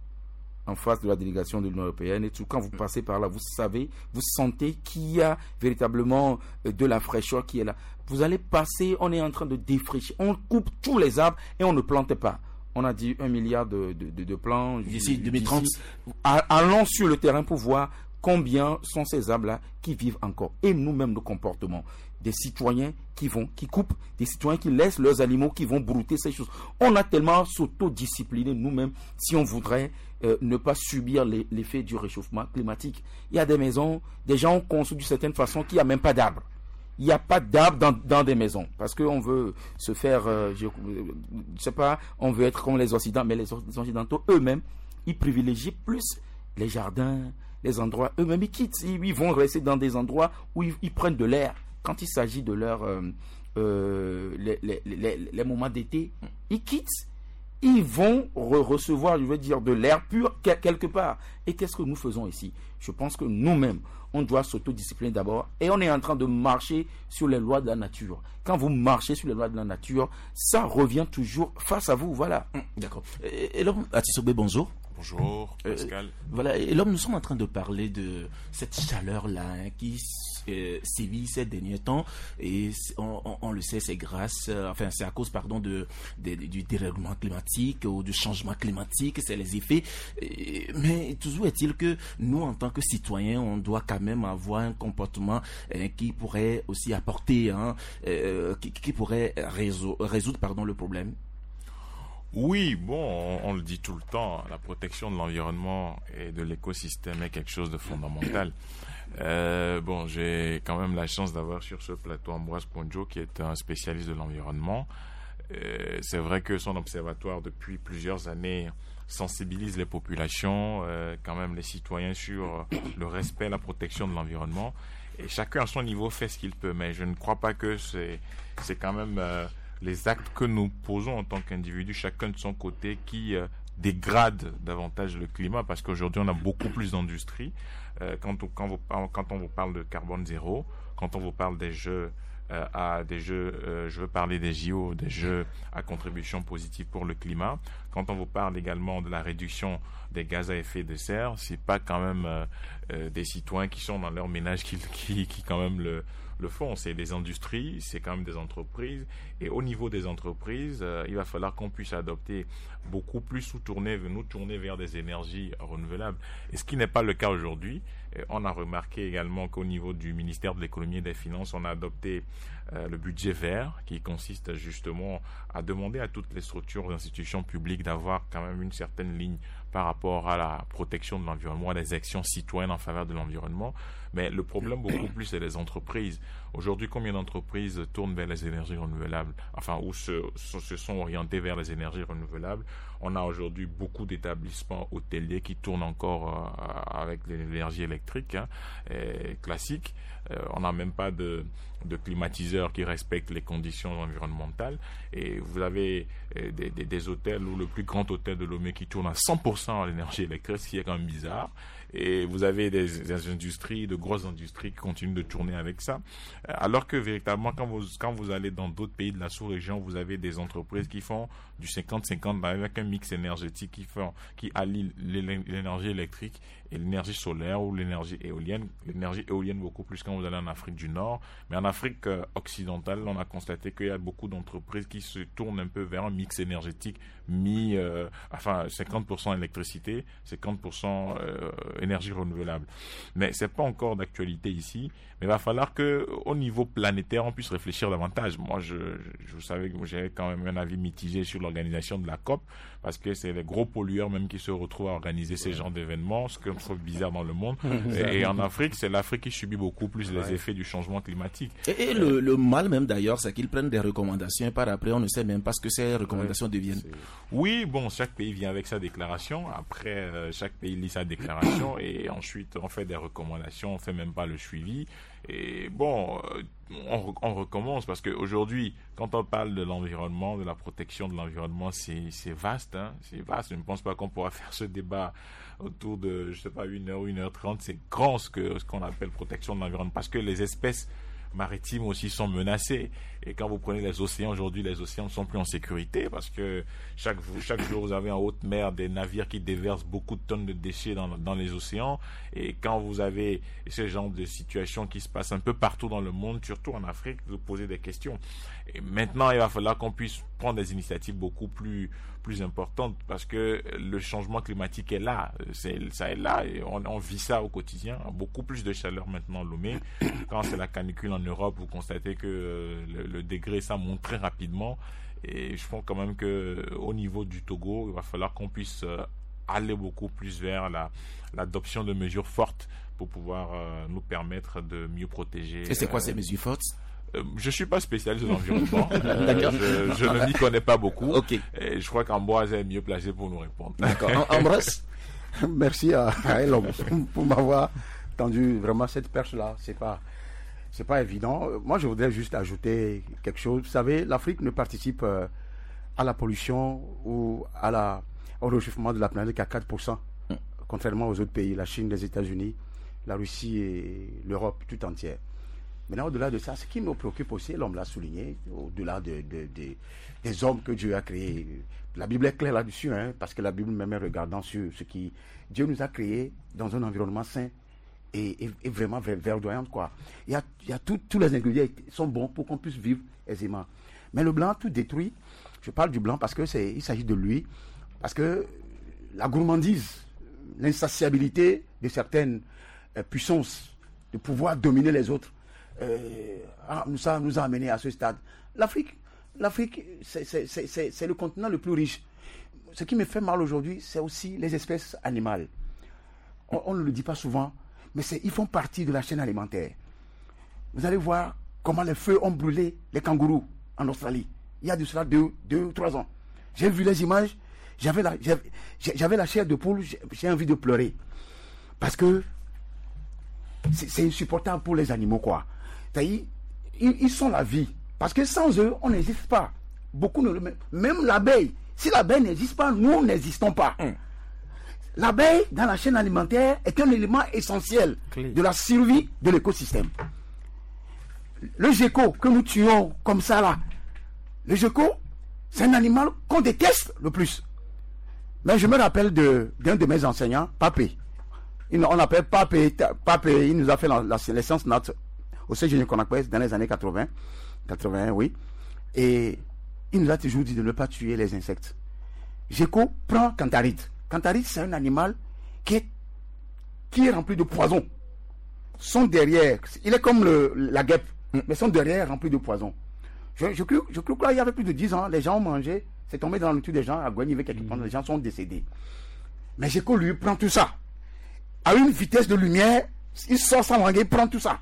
en face de la délégation de l'Union européenne et tout. Quand vous passez par là, vous savez, vous sentez qu'il y a véritablement de la fraîcheur qui est là. Vous allez passer, on est en train de défricher. On coupe tous les arbres et on ne plante pas. On a dit un milliard de, de, de, de plants. D'ici deux mille trente. Allons sur le terrain pour voir combien sont ces arbres-là qui vivent encore. Et nous-mêmes, nos comportements. Des citoyens qui vont, qui coupent, des citoyens qui laissent leurs animaux, qui vont brouter ces choses. On a tellement s'auto-discipliné nous-mêmes si on voudrait euh, ne pas subir les, l'effet du réchauffement climatique. Il y a des maisons, des gens ont construit d'une certaine façon qu'il n'y a même pas d'arbres. Il n'y a pas d'arbres dans, dans des maisons parce qu'on veut se faire, euh, je ne sais pas, on veut être comme les Occidentaux, mais les Occidentaux eux-mêmes, ils privilégient plus les jardins, les endroits, eux-mêmes ils quittent, ils, ils vont rester dans des endroits où ils, ils prennent de l'air. Quand il s'agit de leur euh, euh, les, les, les, les moments d'été, ils quittent, ils vont re- recevoir, je veux dire, de l'air pur quelque part. Et qu'est-ce que nous faisons ici? Je pense que nous-mêmes, on doit s'autodiscipliner d'abord et on est en train de marcher sur les lois de la nature. Quand vous marchez sur les lois de la nature, ça revient toujours face à vous, voilà. D'accord. Et, et l'homme, Atisobé, bonjour. Bonjour, Pascal. Euh, voilà, et l'homme, nous sommes en train de parler de cette chaleur-là hein, qui euh, sévit ces derniers temps. Et on, on, on le sait, c'est grâce, euh, enfin, c'est à cause, pardon, de, de, du dérèglement climatique ou du changement climatique, c'est les effets. Et, mais toujours est-il que nous, en tant que citoyens, on doit quand même avoir un comportement hein, qui pourrait aussi apporter, hein, euh, qui, qui pourrait résoudre, résoudre pardon, le problème. Oui, bon, on, on le dit tout le temps, la protection de l'environnement et de l'écosystème est quelque chose de fondamental. Euh, bon, j'ai quand même la chance d'avoir sur ce plateau Ambroise Ponjo, qui est un spécialiste de l'environnement. Euh, c'est vrai que son observatoire, depuis plusieurs années, sensibilise les populations, euh, quand même les citoyens sur le respect et la protection de l'environnement. Et chacun à son niveau fait ce qu'il peut, mais je ne crois pas que c'est, c'est quand même... Euh, les actes que nous posons en tant qu'individus, chacun de son côté, qui euh, dégradent davantage le climat, parce qu'aujourd'hui on a beaucoup plus d'industrie. Euh, quand, on, quand, vous, quand on vous parle de carbone zéro, quand on vous parle des jeux euh, à des jeux, euh, je veux parler des J O, des jeux à contribution positive pour le climat. Quand on vous parle également de la réduction des gaz à effet de serre, c'est pas quand même euh, euh, des citoyens qui sont dans leur ménage qui, qui, qui quand même le le font, c'est des industries, c'est quand même des entreprises. Et au niveau des entreprises, euh, il va falloir qu'on puisse adopter beaucoup plus ou tourner, nous tourner vers des énergies renouvelables. Et ce qui n'est pas le cas aujourd'hui. Et on a remarqué également qu'au niveau du ministère de l'économie et des finances, on a adopté euh, le budget vert, qui consiste justement à demander à toutes les structures et institutions publiques d'avoir quand même une certaine ligne par rapport à la protection de l'environnement, à des actions citoyennes en faveur de l'environnement. Mais le problème beaucoup plus, c'est les entreprises. Aujourd'hui, combien d'entreprises tournent vers les énergies renouvelables, enfin, ou se, se sont orientées vers les énergies renouvelables? On a aujourd'hui beaucoup d'établissements hôteliers qui tournent encore euh, avec l'énergie électrique hein, classique. Euh, on n'a même pas de, de climatiseurs qui respectent les conditions environnementales. Et vous avez euh, des, des, des hôtels, ou le plus grand hôtel de Lomé qui tourne à cent pour cent à l'énergie électrique, ce qui est quand même bizarre. Et vous avez des, des industries, de grosses industries qui continuent de tourner avec ça. Alors que véritablement, quand vous, quand vous allez dans d'autres pays de la sous-région, vous avez des entreprises qui font du cinquante cinquante avec un mix énergétique qui, font, qui allie l'énergie électrique et l'énergie solaire ou l'énergie éolienne. L'énergie éolienne beaucoup plus quand vous allez en Afrique du Nord. Mais en Afrique euh, occidentale, on a constaté qu'il y a beaucoup d'entreprises qui se tournent un peu vers un mix énergétique mis, euh, enfin cinquante pour cent électricité, cinquante pour cent euh, énergie renouvelable. Mais c'est pas encore d'actualité ici. Mais il va falloir que, au niveau planétaire, on puisse réfléchir davantage. Moi, je, je, je savais que j'avais quand même un avis mitigé sur l'organisation de la COP, parce que c'est les gros pollueurs même qui se retrouvent à organiser ces genres d'événements, ce que je trouve bizarre dans le monde. et, et en Afrique, c'est l'Afrique qui subit beaucoup plus les effets du changement climatique. Et, et le, le mal même d'ailleurs, c'est qu'ils prennent des recommandations et par après, on ne sait même pas ce que ces recommandations ouais, deviennent. Oui, bon, chaque pays vient avec sa déclaration. Après, euh, chaque pays lit sa déclaration et ensuite on fait des recommandations, on fait même pas le suivi. Et bon, on, on recommence parce qu'aujourd'hui, quand on parle de l'environnement, de la protection de l'environnement, c'est, c'est vaste, hein, c'est vaste. Je ne pense pas qu'on pourra faire ce débat autour de, je sais pas, une heure ou une heure trente. C'est grand ce que, ce qu'on appelle protection de l'environnement, parce que les espèces maritimes aussi sont menacées. Et quand vous prenez les océans, aujourd'hui, les océans ne sont plus en sécurité parce que chaque, chaque jour, vous avez en haute mer des navires qui déversent beaucoup de tonnes de déchets dans, dans les océans. Et quand vous avez ce genre de situation qui se passe un peu partout dans le monde, surtout en Afrique, vous posez des questions. Et maintenant, il va falloir qu'on puisse prendre des initiatives beaucoup plus, plus importantes parce que le changement climatique est là. C'est, ça est là et on, on vit ça au quotidien. Beaucoup plus de chaleur maintenant, Lomé. Quand c'est la canicule en Europe, vous constatez que euh, le, le degré, ça monte très rapidement. Et je pense quand même qu'au niveau du Togo, il va falloir qu'on puisse euh, aller beaucoup plus vers la, l'adoption de mesures fortes pour pouvoir euh, nous permettre de mieux protéger. Et c'est quoi euh, ces mesures fortes? Euh, je suis pas spécialiste de l'environnement. Euh, je, je ne m'y connais pas beaucoup. Okay. Et je crois qu'Ambroise est mieux placé pour nous répondre. D'accord. Ambroise, merci à, à elle pour m'avoir tendu vraiment cette perche-là. C'est pas, c'est pas évident. Moi, je voudrais juste ajouter quelque chose. Vous savez, l'Afrique ne participe euh, à la pollution ou à la, au réchauffement de la planète qu'à quatre pour cent, mm. contrairement aux autres pays, la Chine, les États-Unis, la Russie et l'Europe tout entière. Maintenant, au-delà de ça, ce qui me préoccupe aussi, l'homme l'a souligné, au-delà de, de, de, des hommes que Dieu a créés. La Bible est claire là-dessus, hein, parce que la Bible, même regardant sur ce qui... Dieu nous a créés dans un environnement sain et, et, et vraiment verdoyant, quoi. Il y a, il y a tout, tous les ingrédients sont bons pour qu'on puisse vivre aisément. Mais le blanc, tout détruit. Je parle du blanc parce que c'est, il s'agit de lui, parce que la gourmandise, l'insatiabilité de certaines euh, puissances, de pouvoir dominer les autres, Euh, nous, ça nous a amené à ce stade. L'Afrique, l'Afrique c'est, c'est, c'est, c'est, c'est le continent le plus riche. Ce qui me fait mal aujourd'hui, c'est aussi les espèces animales. On, on ne le dit pas souvent, mais c'est, ils font partie de la chaîne alimentaire. Vous allez voir comment les feux ont brûlé les kangourous en Australie. Il y a de cela deux, deux ou trois ans. J'ai vu les images, j'avais la, j'avais, j'avais la chair de poule, j'ai, j'ai envie de pleurer. Parce que c'est, c'est insupportable pour les animaux, quoi. Ils, ils sont la vie. Parce que sans eux, on n'existe pas. beaucoup ne le mettent. Même l'abeille, si l'abeille n'existe pas, nous n'existons pas. Hum. L'abeille, dans la chaîne alimentaire, est un élément essentiel Clé. de la survie de l'écosystème. Le gecko que nous tuons comme ça là, le gecko, c'est un animal qu'on déteste le plus. Mais je me rappelle de, d'un de mes enseignants, Papé. Il, on l'appelle Papé, Papé, il nous a fait la, la, les sciences nat au C G N Conakry dans les années quatre-vingts, quatre-vingts, oui. Et il nous a toujours dit de ne pas tuer les insectes. Gecko prend Cantharide. Cantharide, c'est un animal qui est, qui est rempli de poison. Son derrière, il est comme le, la guêpe, mm. mais son derrière est rempli de poison. Je, je crois je, que là, il y avait plus de dix ans, les gens ont mangé, c'est tombé dans la nourriture des gens, à Gouanivé, quelque part, mm. les gens sont décédés. Mais Gecko, lui, prend tout ça. À une vitesse de lumière, il sort sans langue, il prend tout ça.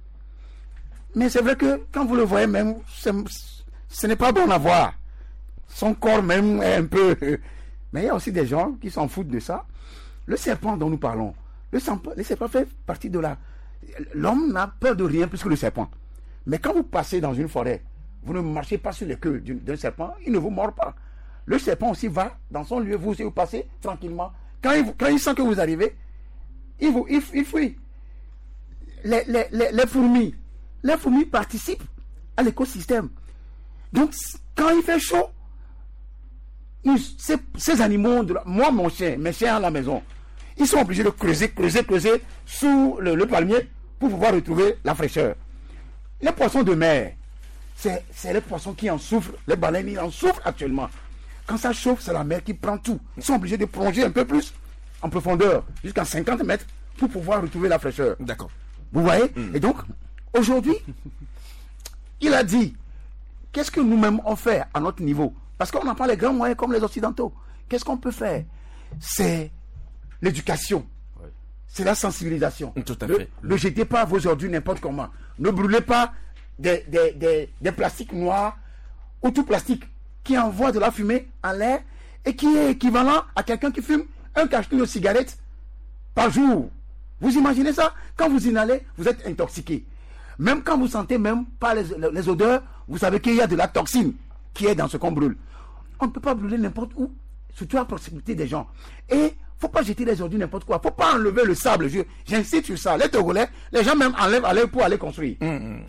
Mais c'est vrai que quand vous le voyez même, ce n'est pas bon à voir. Son corps même est un peu... Mais il y a aussi des gens qui s'en foutent de ça. Le serpent dont nous parlons, le serpent, le serpent fait partie de la... L'homme n'a peur de rien plus que le serpent. Mais quand vous passez dans une forêt, vous ne marchez pas sur les queues d'un serpent, il ne vous mord pas. Le serpent aussi va dans son lieu, vous aussi vous passez tranquillement. Quand il, quand il sent que vous arrivez, il, vous, il, il fuit. Les, les, les, les fourmis, les fourmis participent à l'écosystème. Donc, quand il fait chaud, Ils, ces, ces animaux, de la, moi mon chien, mes chiens à la maison, ils sont obligés de creuser, creuser, creuser sous le, le palmier pour pouvoir retrouver la fraîcheur. Les poissons de mer, c'est, c'est les poissons qui en souffrent, les baleines ils en souffrent actuellement. Quand ça chauffe, c'est la mer qui prend tout. Ils sont obligés de plonger un peu plus en profondeur, jusqu'à cinquante mètres, pour pouvoir retrouver la fraîcheur. D'accord. Vous voyez? mm. Et donc, aujourd'hui, il a dit, qu'est-ce que nous-mêmes on fait à notre niveau? Parce qu'on n'a pas les grands moyens comme les Occidentaux. Qu'est-ce qu'on peut faire? C'est l'éducation. Oui. C'est la sensibilisation. Tout à le, fait. Ne jetez pas vos ordures n'importe comment. Ne brûlez pas des, des, des, des plastiques noirs ou tout plastique qui envoie de la fumée en l'air et qui est équivalent à quelqu'un qui fume un cachet de cigarette par jour. Vous imaginez ça? Quand vous inhalez, vous êtes intoxiqué. Même quand vous sentez même pas les, les odeurs, vous savez qu'il y a de la toxine qui est dans ce qu'on brûle. On ne peut pas brûler n'importe où, surtout à proximité des gens. Et il ne faut pas jeter les ordures n'importe quoi. Il ne faut pas enlever le sable. Je, j'insiste sur ça. Les Togolais, les gens même enlèvent à l'air pour aller construire. Mmh, mmh.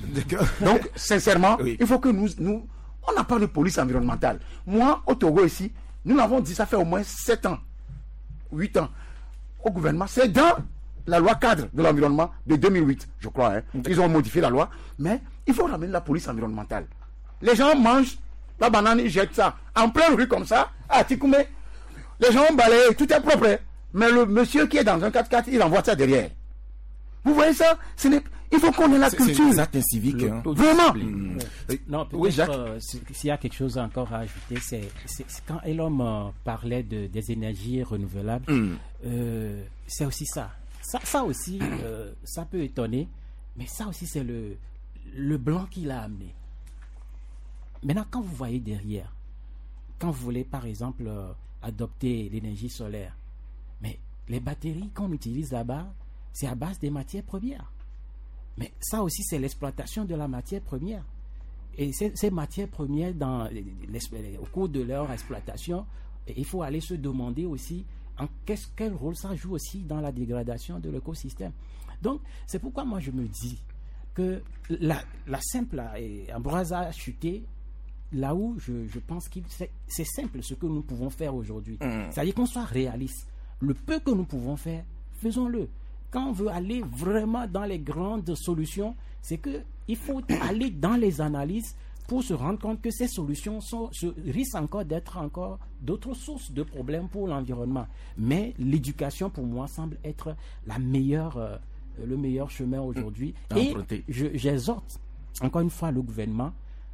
Donc, sincèrement, oui. il faut que nous... nous on n'a pas de police environnementale. Moi, au Togo ici, nous l'avons dit, ça fait au moins sept ans, huit ans, au gouvernement. C'est dans la loi cadre de l'environnement de deux mille huit, je crois. Hein. Ils ont modifié la loi. Mais il faut ramener la police environnementale. Les gens mangent la banane, ils jettent ça en pleine rue comme ça, à Tikoumé. Les gens ont balayé, tout est propre. Hein. Mais le monsieur qui est dans un quatre-quatre, il envoie ça derrière. Vous voyez ça? Ce n'est... Il faut qu'on ait la c'est, culture. C'est des actes civiques. Hein. Vraiment. Mmh. Non, peut-être, oui, Jacques. Euh, s'il y a quelque chose encore à ajouter, c'est, c'est, c'est quand Elon euh, parlait de, des énergies renouvelables, mmh. euh, c'est aussi ça. Ça, ça aussi, euh, ça peut étonner, mais ça aussi, c'est le, le blanc qui l'a amené. Maintenant, quand vous voyez derrière, quand vous voulez, par exemple, euh, adopter l'énergie solaire, mais les batteries qu'on utilise là-bas, c'est à base des matières premières. Mais ça aussi, c'est l'exploitation de la matière première. Et ces, ces matières premières, dans, au cours de leur exploitation, il faut aller se demander aussi en qu'est-ce, quel rôle ça joue aussi dans la dégradation de l'écosystème. Donc, c'est pourquoi moi je me dis que la, la simple, Ambroise a chuté là où je, je pense que c'est, c'est simple ce que nous pouvons faire aujourd'hui. Mmh. C'est-à-dire qu'on soit réaliste. Le peu que nous pouvons faire, faisons-le. Quand on veut aller vraiment dans les grandes solutions, c'est qu'il faut aller dans les analyses pour se rendre compte que ces solutions sont, se, risquent encore d'être encore d'autres sources de problèmes pour l'environnement. Mais l'éducation, pour moi, semble être la meilleure, euh, le meilleur chemin aujourd'hui. Mmh. Et je, j'exhorte encore une fois le gouvernement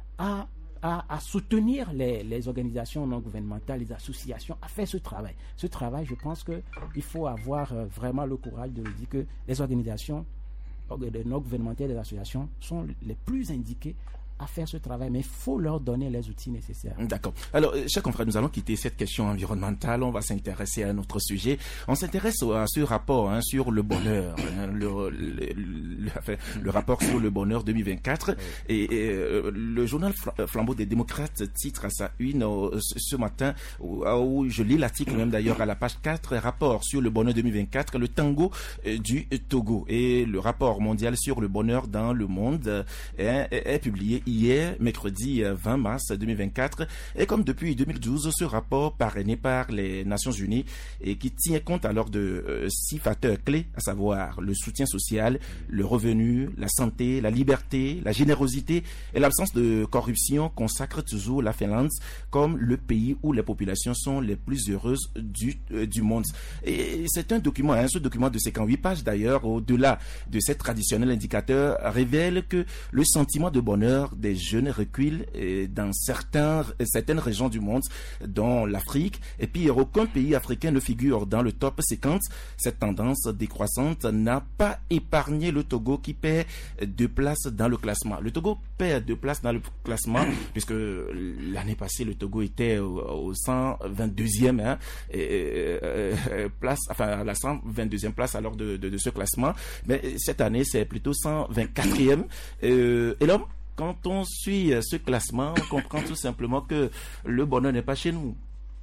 à À, à soutenir les, les organisations non gouvernementales, les associations, à faire ce travail. Ce travail, je pense qu'il faut avoir euh, vraiment le courage de dire que les organisations non gouvernementales, les associations sont les plus indiquées à faire ce travail, mais il faut leur donner les outils nécessaires. D'accord. Alors, chers confrères, nous allons quitter cette question environnementale. On va s'intéresser à un autre sujet. On s'intéresse à ce rapport hein, sur le bonheur, hein, le, le, le, enfin, le rapport sur le bonheur deux mille vingt-quatre. Et, et euh, le journal Flambeau des démocrates titre à sa une euh, ce matin, où, où je lis l'article même d'ailleurs à la page quatre, rapport sur le bonheur deux mille vingt-quatre, le tango euh, du Togo. Et le rapport mondial sur le bonheur dans le monde euh, est, est, est publié hier, mercredi vingt mars deux mille vingt-quatre. Et comme depuis deux mille douze, ce rapport parrainé par les Nations Unies et qui tient compte alors de euh, six facteurs clés, à savoir le soutien social, le revenu, la santé, la liberté, la générosité et l'absence de corruption, consacre toujours la Finlande comme le pays où les populations sont les plus heureuses du, euh, du monde. Et c'est un document, hein, ce document de cinquante-huit pages d'ailleurs, au-delà de ces traditionnels indicateurs, révèle que le sentiment de bonheur des jeunes recule euh, dans certains, certaines régions du monde, dont l'Afrique. Et puis, aucun pays africain ne figure dans le top cinquante. Cette tendance décroissante n'a pas épargné le Togo qui perd deux places dans le classement. Le Togo perd deux places dans le classement puisque l'année passée, le Togo était au, au cent vingt-deuxième hein, et, euh, place, enfin à la cent vingt-deuxième place alors de, de, de ce classement. Mais cette année, c'est plutôt cent vingt-quatrième. Euh, et là, quand on suit ce classement, on comprend tout simplement que le bonheur n'est pas chez nous.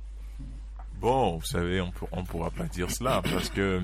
Bon, vous savez, on ne pourra pas dire cela parce que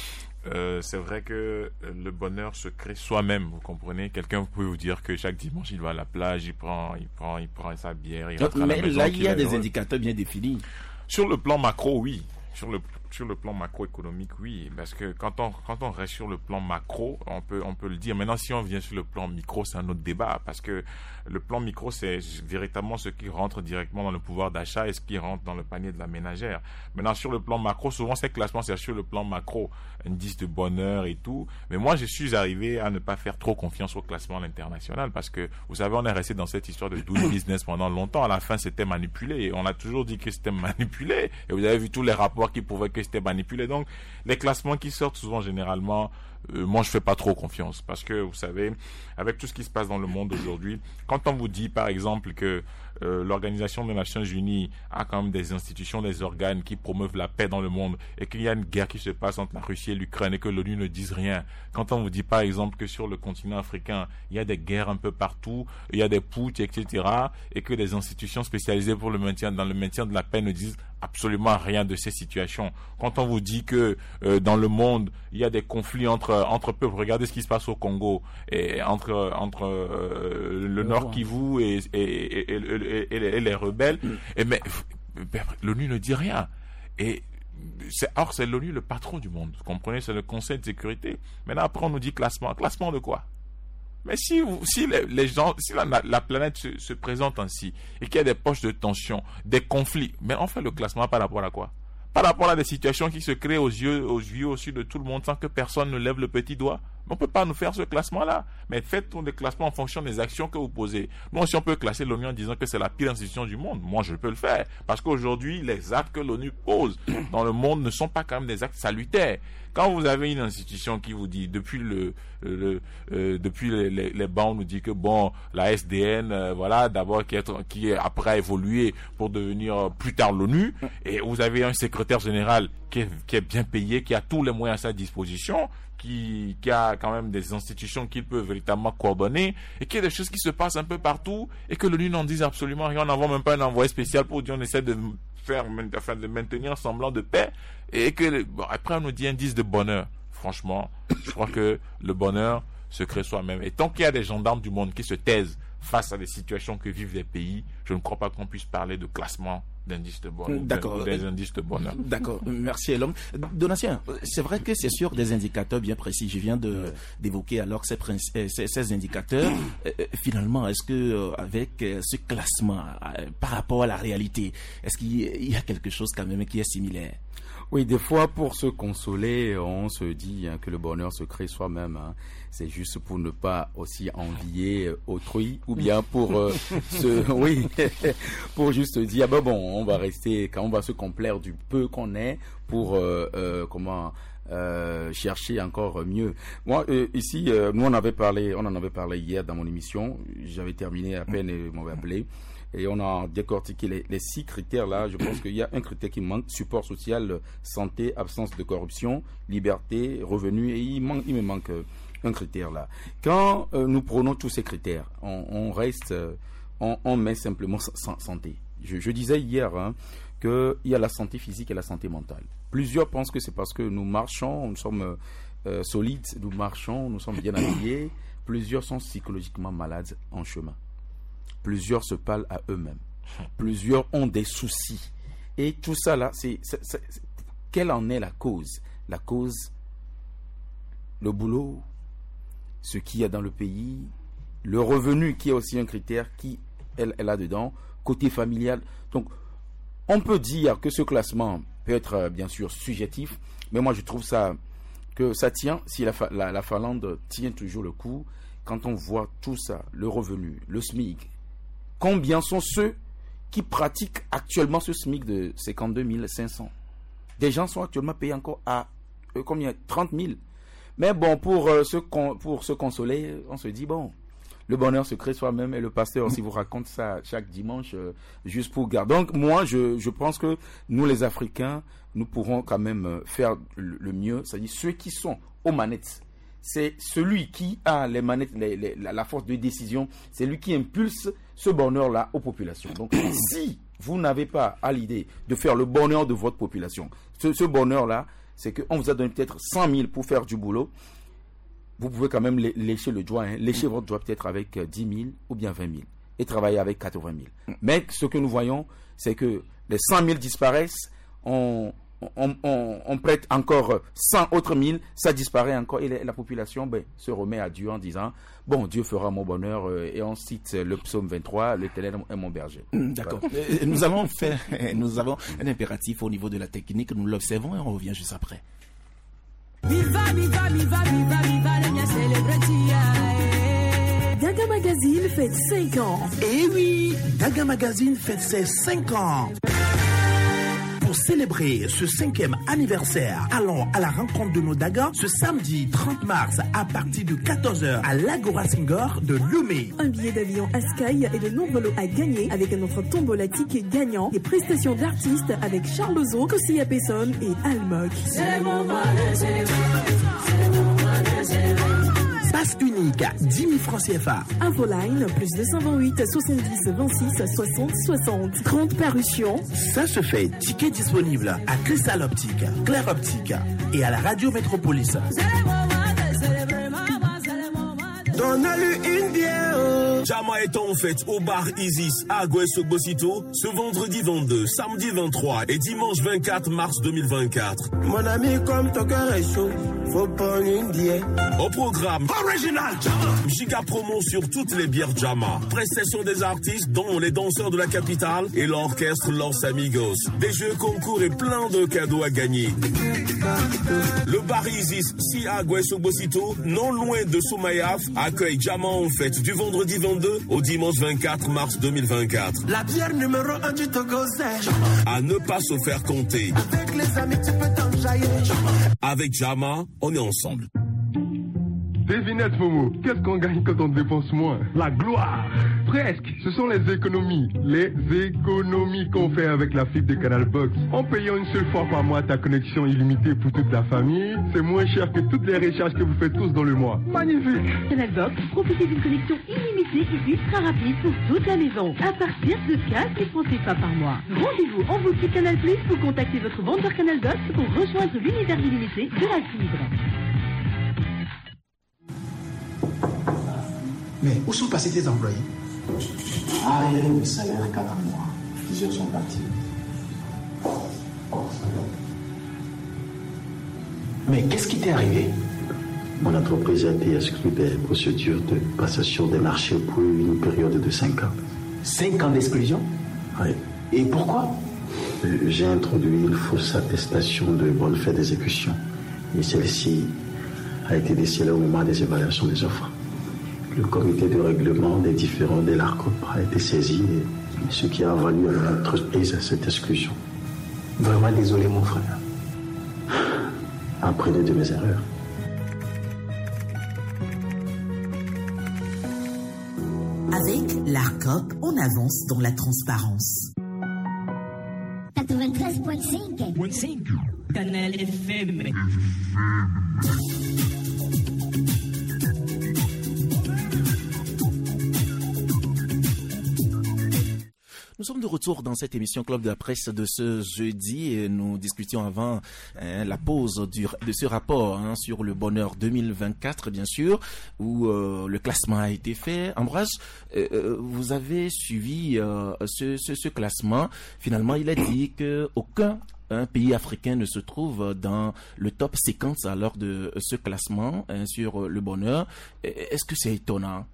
euh, c'est vrai que le bonheur se crée soi-même, vous comprenez. Quelqu'un peut vous dire que chaque dimanche il va à la plage, il prend, il prend, il prend sa bière, il rentre à la maison. Mais là, il y a des indicateurs bien définis. Sur le plan macro, oui. Sur le sur le plan macroéconomique, oui, parce que quand on quand on reste sur le plan macro, on peut on peut le dire. Maintenant, si on vient sur le plan micro, c'est un autre débat, parce que le plan micro, c'est véritablement ce qui rentre directement dans le pouvoir d'achat et ce qui rentre dans le panier de la ménagère. Maintenant, sur le plan macro, souvent ces classements, c'est sur le plan macro, indice de bonheur et tout. Mais moi, je suis arrivé à ne pas faire trop confiance au classement international, parce que vous savez, on est resté dans cette histoire de doing business pendant longtemps. À la fin, c'était manipulé. Et on a toujours dit que c'était manipulé. Et vous avez vu tous les rapports qui prouvaient que c'était manipulé. Donc, les classements qui sortent souvent, généralement, euh, moi, je fais pas trop confiance. Parce que, vous savez, avec tout ce qui se passe dans le monde aujourd'hui, quand on vous dit, par exemple, que euh, l'Organisation des Nations Unies a quand même des institutions, des organes qui promeuvent la paix dans le monde et qu'il y a une guerre qui se passe entre la Russie et l'Ukraine et que l'ONU ne dise rien. Quand on vous dit, par exemple, que sur le continent africain, il y a des guerres un peu partout, il y a des putsch, et cetera, et que des institutions spécialisées pour le maintien, dans le maintien de la paix ne disent absolument rien de ces situations. Quand on vous dit que euh, dans le monde, il y a des conflits entre entre peuples, regardez ce qui se passe au Congo, et entre entre euh, le, le Nord Kivu et et, et, et, et, et, et les rebelles, mm. et mais l'ONU ne dit rien. Et c'est, or c'est l'ONU le patron du monde, vous comprenez, c'est le Conseil de sécurité. Maintenant après on nous dit classement, classement de quoi? Mais si, si les, les gens, si la, la planète se, se présente ainsi et qu'il y a des poches de tension, des conflits, mais on fait le classement par rapport à quoi? Par rapport à des situations qui se créent aux yeux, aux yeux aussi de tout le monde sans que personne ne lève le petit doigt. On ne peut pas nous faire ce classement-là. Mais faites des classements en fonction des actions que vous posez. Nous, si on peut classer l'ONU en disant que c'est la pire institution du monde, moi, je peux le faire. Parce qu'aujourd'hui, les actes que l'ONU pose dans le monde ne sont pas quand même des actes salutaires. Quand vous avez une institution qui vous dit, depuis le, le euh, depuis les, les, les bancs, on nous dit que bon, la S D N, euh, voilà, d'abord qui est, qui est après évolué pour devenir euh, plus tard l'ONU, et vous avez un secrétaire général qui est, qui est bien payé, qui a tous les moyens à sa disposition, qui, qui a quand même des institutions qu'il peut véritablement coordonner, et qu'il y a des choses qui se passent un peu partout, et que l'ONU n'en dise absolument rien. On n'envoie même pas un envoyé spécial pour dire on essaie de faire, enfin, de maintenir semblant de paix, et que bon, après on nous dit indice de bonheur. Franchement, je crois que le bonheur se crée soi-même. Et tant qu'il y a des gendarmes du monde qui se taisent face à des situations que vivent les pays, je ne crois pas qu'on puisse parler de classement d'indices de bonheur. D'accord. Des indices de bonheur. D'accord. Merci, Elom. Donatien, c'est vrai que c'est sur des indicateurs bien précis. Je viens de, d'évoquer alors ces, ces, ces indicateurs. Finalement, est-ce que avec ce classement, par rapport à la réalité, est-ce qu'il y a quelque chose quand même qui est similaire? Oui, des fois, pour se consoler, on se dit hein, que le bonheur se crée soi-même. Hein. C'est juste pour ne pas aussi envier autrui, ou bien pour euh, se, oui, pour juste dire, ah ben bon, on va rester, quand on va se complaire du peu qu'on est, pour euh, euh, comment euh, chercher encore mieux. Moi, euh, ici, euh, nous on avait parlé, on en avait parlé hier dans mon émission. J'avais terminé à peine et m'avait appelé. Et on a décortiqué les, les six critères là. Je pense qu'il y a un critère qui manque: support social, santé, absence de corruption, liberté, revenus. Et il, manque, il me manque un critère là. Quand euh, nous prenons tous ces critères, on, on reste, euh, on, on met simplement santé. Je, je disais hier hein, qu'il y a la santé physique et la santé mentale. Plusieurs pensent que c'est parce que nous marchons, nous sommes euh, solides, nous marchons, nous sommes bien habillés. Plusieurs sont psychologiquement malades en chemin. Plusieurs se parlent à eux-mêmes. Plusieurs ont des soucis. Et tout ça là, c'est, c'est, c'est, c'est, quelle en est la cause? La cause, le boulot, ce qu'il y a dans le pays, le revenu qui est aussi un critère qui est là-dedans, côté familial. Donc, on peut dire que ce classement peut être bien sûr subjectif, mais moi je trouve ça que ça tient, si la, la, la Finlande tient toujours le coup, quand on voit tout ça, le revenu, le SMIC. Combien sont ceux qui pratiquent actuellement ce SMIC de cinquante-deux mille cinq cents? Des gens sont actuellement payés encore à euh, combien? trente mille. Mais bon, pour, euh, se con, pour se consoler, on se dit, bon, le bonheur se crée soi-même, et le pasteur aussi vous raconte ça chaque dimanche, euh, juste pour garder. Donc moi, je, je pense que nous les Africains, nous pourrons quand même faire le, le mieux. C'est-à-dire ceux qui sont aux manettes. C'est celui qui a les manettes, les, les, la, la force de décision, c'est lui qui impulse ce bonheur-là aux populations. Donc, si vous n'avez pas à l'idée de faire le bonheur de votre population, ce, ce bonheur-là, c'est qu'on vous a donné peut-être cent mille pour faire du boulot, vous pouvez quand même lécher le doigt, hein, lécher votre doigt peut-être avec dix mille ou bien vingt mille et travailler avec quatre-vingt mille. Mais ce que nous voyons, c'est que les cent mille disparaissent, on... On, on, on prête encore cent autres mille, ça disparaît encore et la, la population ben, se remet à Dieu en disant bon, Dieu fera mon bonheur, euh, et on cite le psaume vingt-trois, l'Éternel est mon berger. D'accord. Voilà. Nous avons fait, nous avons un impératif au niveau de la technique, nous l'observons et on revient juste après. Viva, viva, viva, viva, viva, Daga Magazine fête cinq ans. Eh oui, Daga Magazine fête ses cinq ans. Pour célébrer ce cinquième anniversaire, allons à la rencontre de nos Dagas ce samedi trente mars à partir de quatorze heures à l'Agora Singer de Lomé. Un billet d'avion à Sky et de nombreux lots à gagner avec un autre tombola ticket gagnant, des prestations d'artistes avec Charles Ozo, Kosia Pesson et Almok. Passe unique, dix mille francs C F A. Infoline, plus deux cent vingt-huit, soixante-dix, vingt-six, soixante, soixante. Grande parution. Ça se fait. Ticket disponible à Cristal Optique, Claire Optique et à la Radio Métropolis. Donne-lui une bière. Jama est en fête au bar Isis à Guesogosito ce vendredi vingt-deux, samedi vingt-trois et dimanche vingt-quatre mars deux mille vingt-quatre. Mon ami, comme ton cœur est chaud, faut prendre une bière. Au programme Original Jama, giga promo sur toutes les bières Jama, prestation des artistes dont les danseurs de la capitale et l'orchestre Los Amigos, des jeux concours et plein de cadeaux à gagner. Le bar Isis si à Guesogosito, non loin de Soumayaf, accueille Jama en fête du vendredi vingt-deux au dimanche vingt-quatre mars deux mille vingt-quatre. La bière numéro un du Togo, c'est à ne pas se faire compter. Avec les amis, tu peux t'enjailler. Avec Jama, on est ensemble. Devinette, Momo, qu'est-ce qu'on gagne quand on dépense moins? La gloire. Presque. Ce sont les économies. Les économies qu'on fait avec la fibre de Canal Box. En payant une seule fois par mois ta connexion illimitée pour toute la famille, c'est moins cher que toutes les recharges que vous faites tous dans le mois. Magnifique. Canal Box, profitez d'une connexion illimitée et ultra rapide pour toute la maison. À partir de quatre francs C F A par mois. Rendez-vous en boutique Canal Plus ou contactez votre vendeur Canal Box pour rejoindre l'univers illimité de la fibre. Mais où sont passés tes employés? Ah, il y a eu le salaire à quatre mois. Plusieurs sont partis. Mais qu'est-ce qui t'est arrivé? Mon entreprise a été exclue des procédures de passation des marchés pour une période de cinq ans. Cinq ans d'exclusion? Oui. Et pourquoi? J'ai introduit une fausse attestation de bonne fait d'exécution. Et celle-ci a été décelée au moment des évaluations des offres. Le comité de règlement des différends de l'ARCOP a été saisi, ce qui a valu à notre entreprise cette exclusion. Vraiment désolé, mon frère. Apprenez de mes erreurs. Avec l'ARCOP, on avance dans la transparence. quatre-vingt-treize virgule cinq Canal F M. Nous sommes de retour dans cette émission Club de la Presse de ce jeudi et nous discutions avant hein, la pause du, de ce rapport hein, sur le bonheur deux mille vingt-quatre, bien sûr, où euh, le classement a été fait. Ambroise, euh, vous avez suivi euh, ce, ce, ce classement. Finalement, il a dit qu'aucun un pays africain ne se trouve dans le top cinquante à l'heure de ce classement hein, sur le bonheur. Est-ce que c'est étonnant?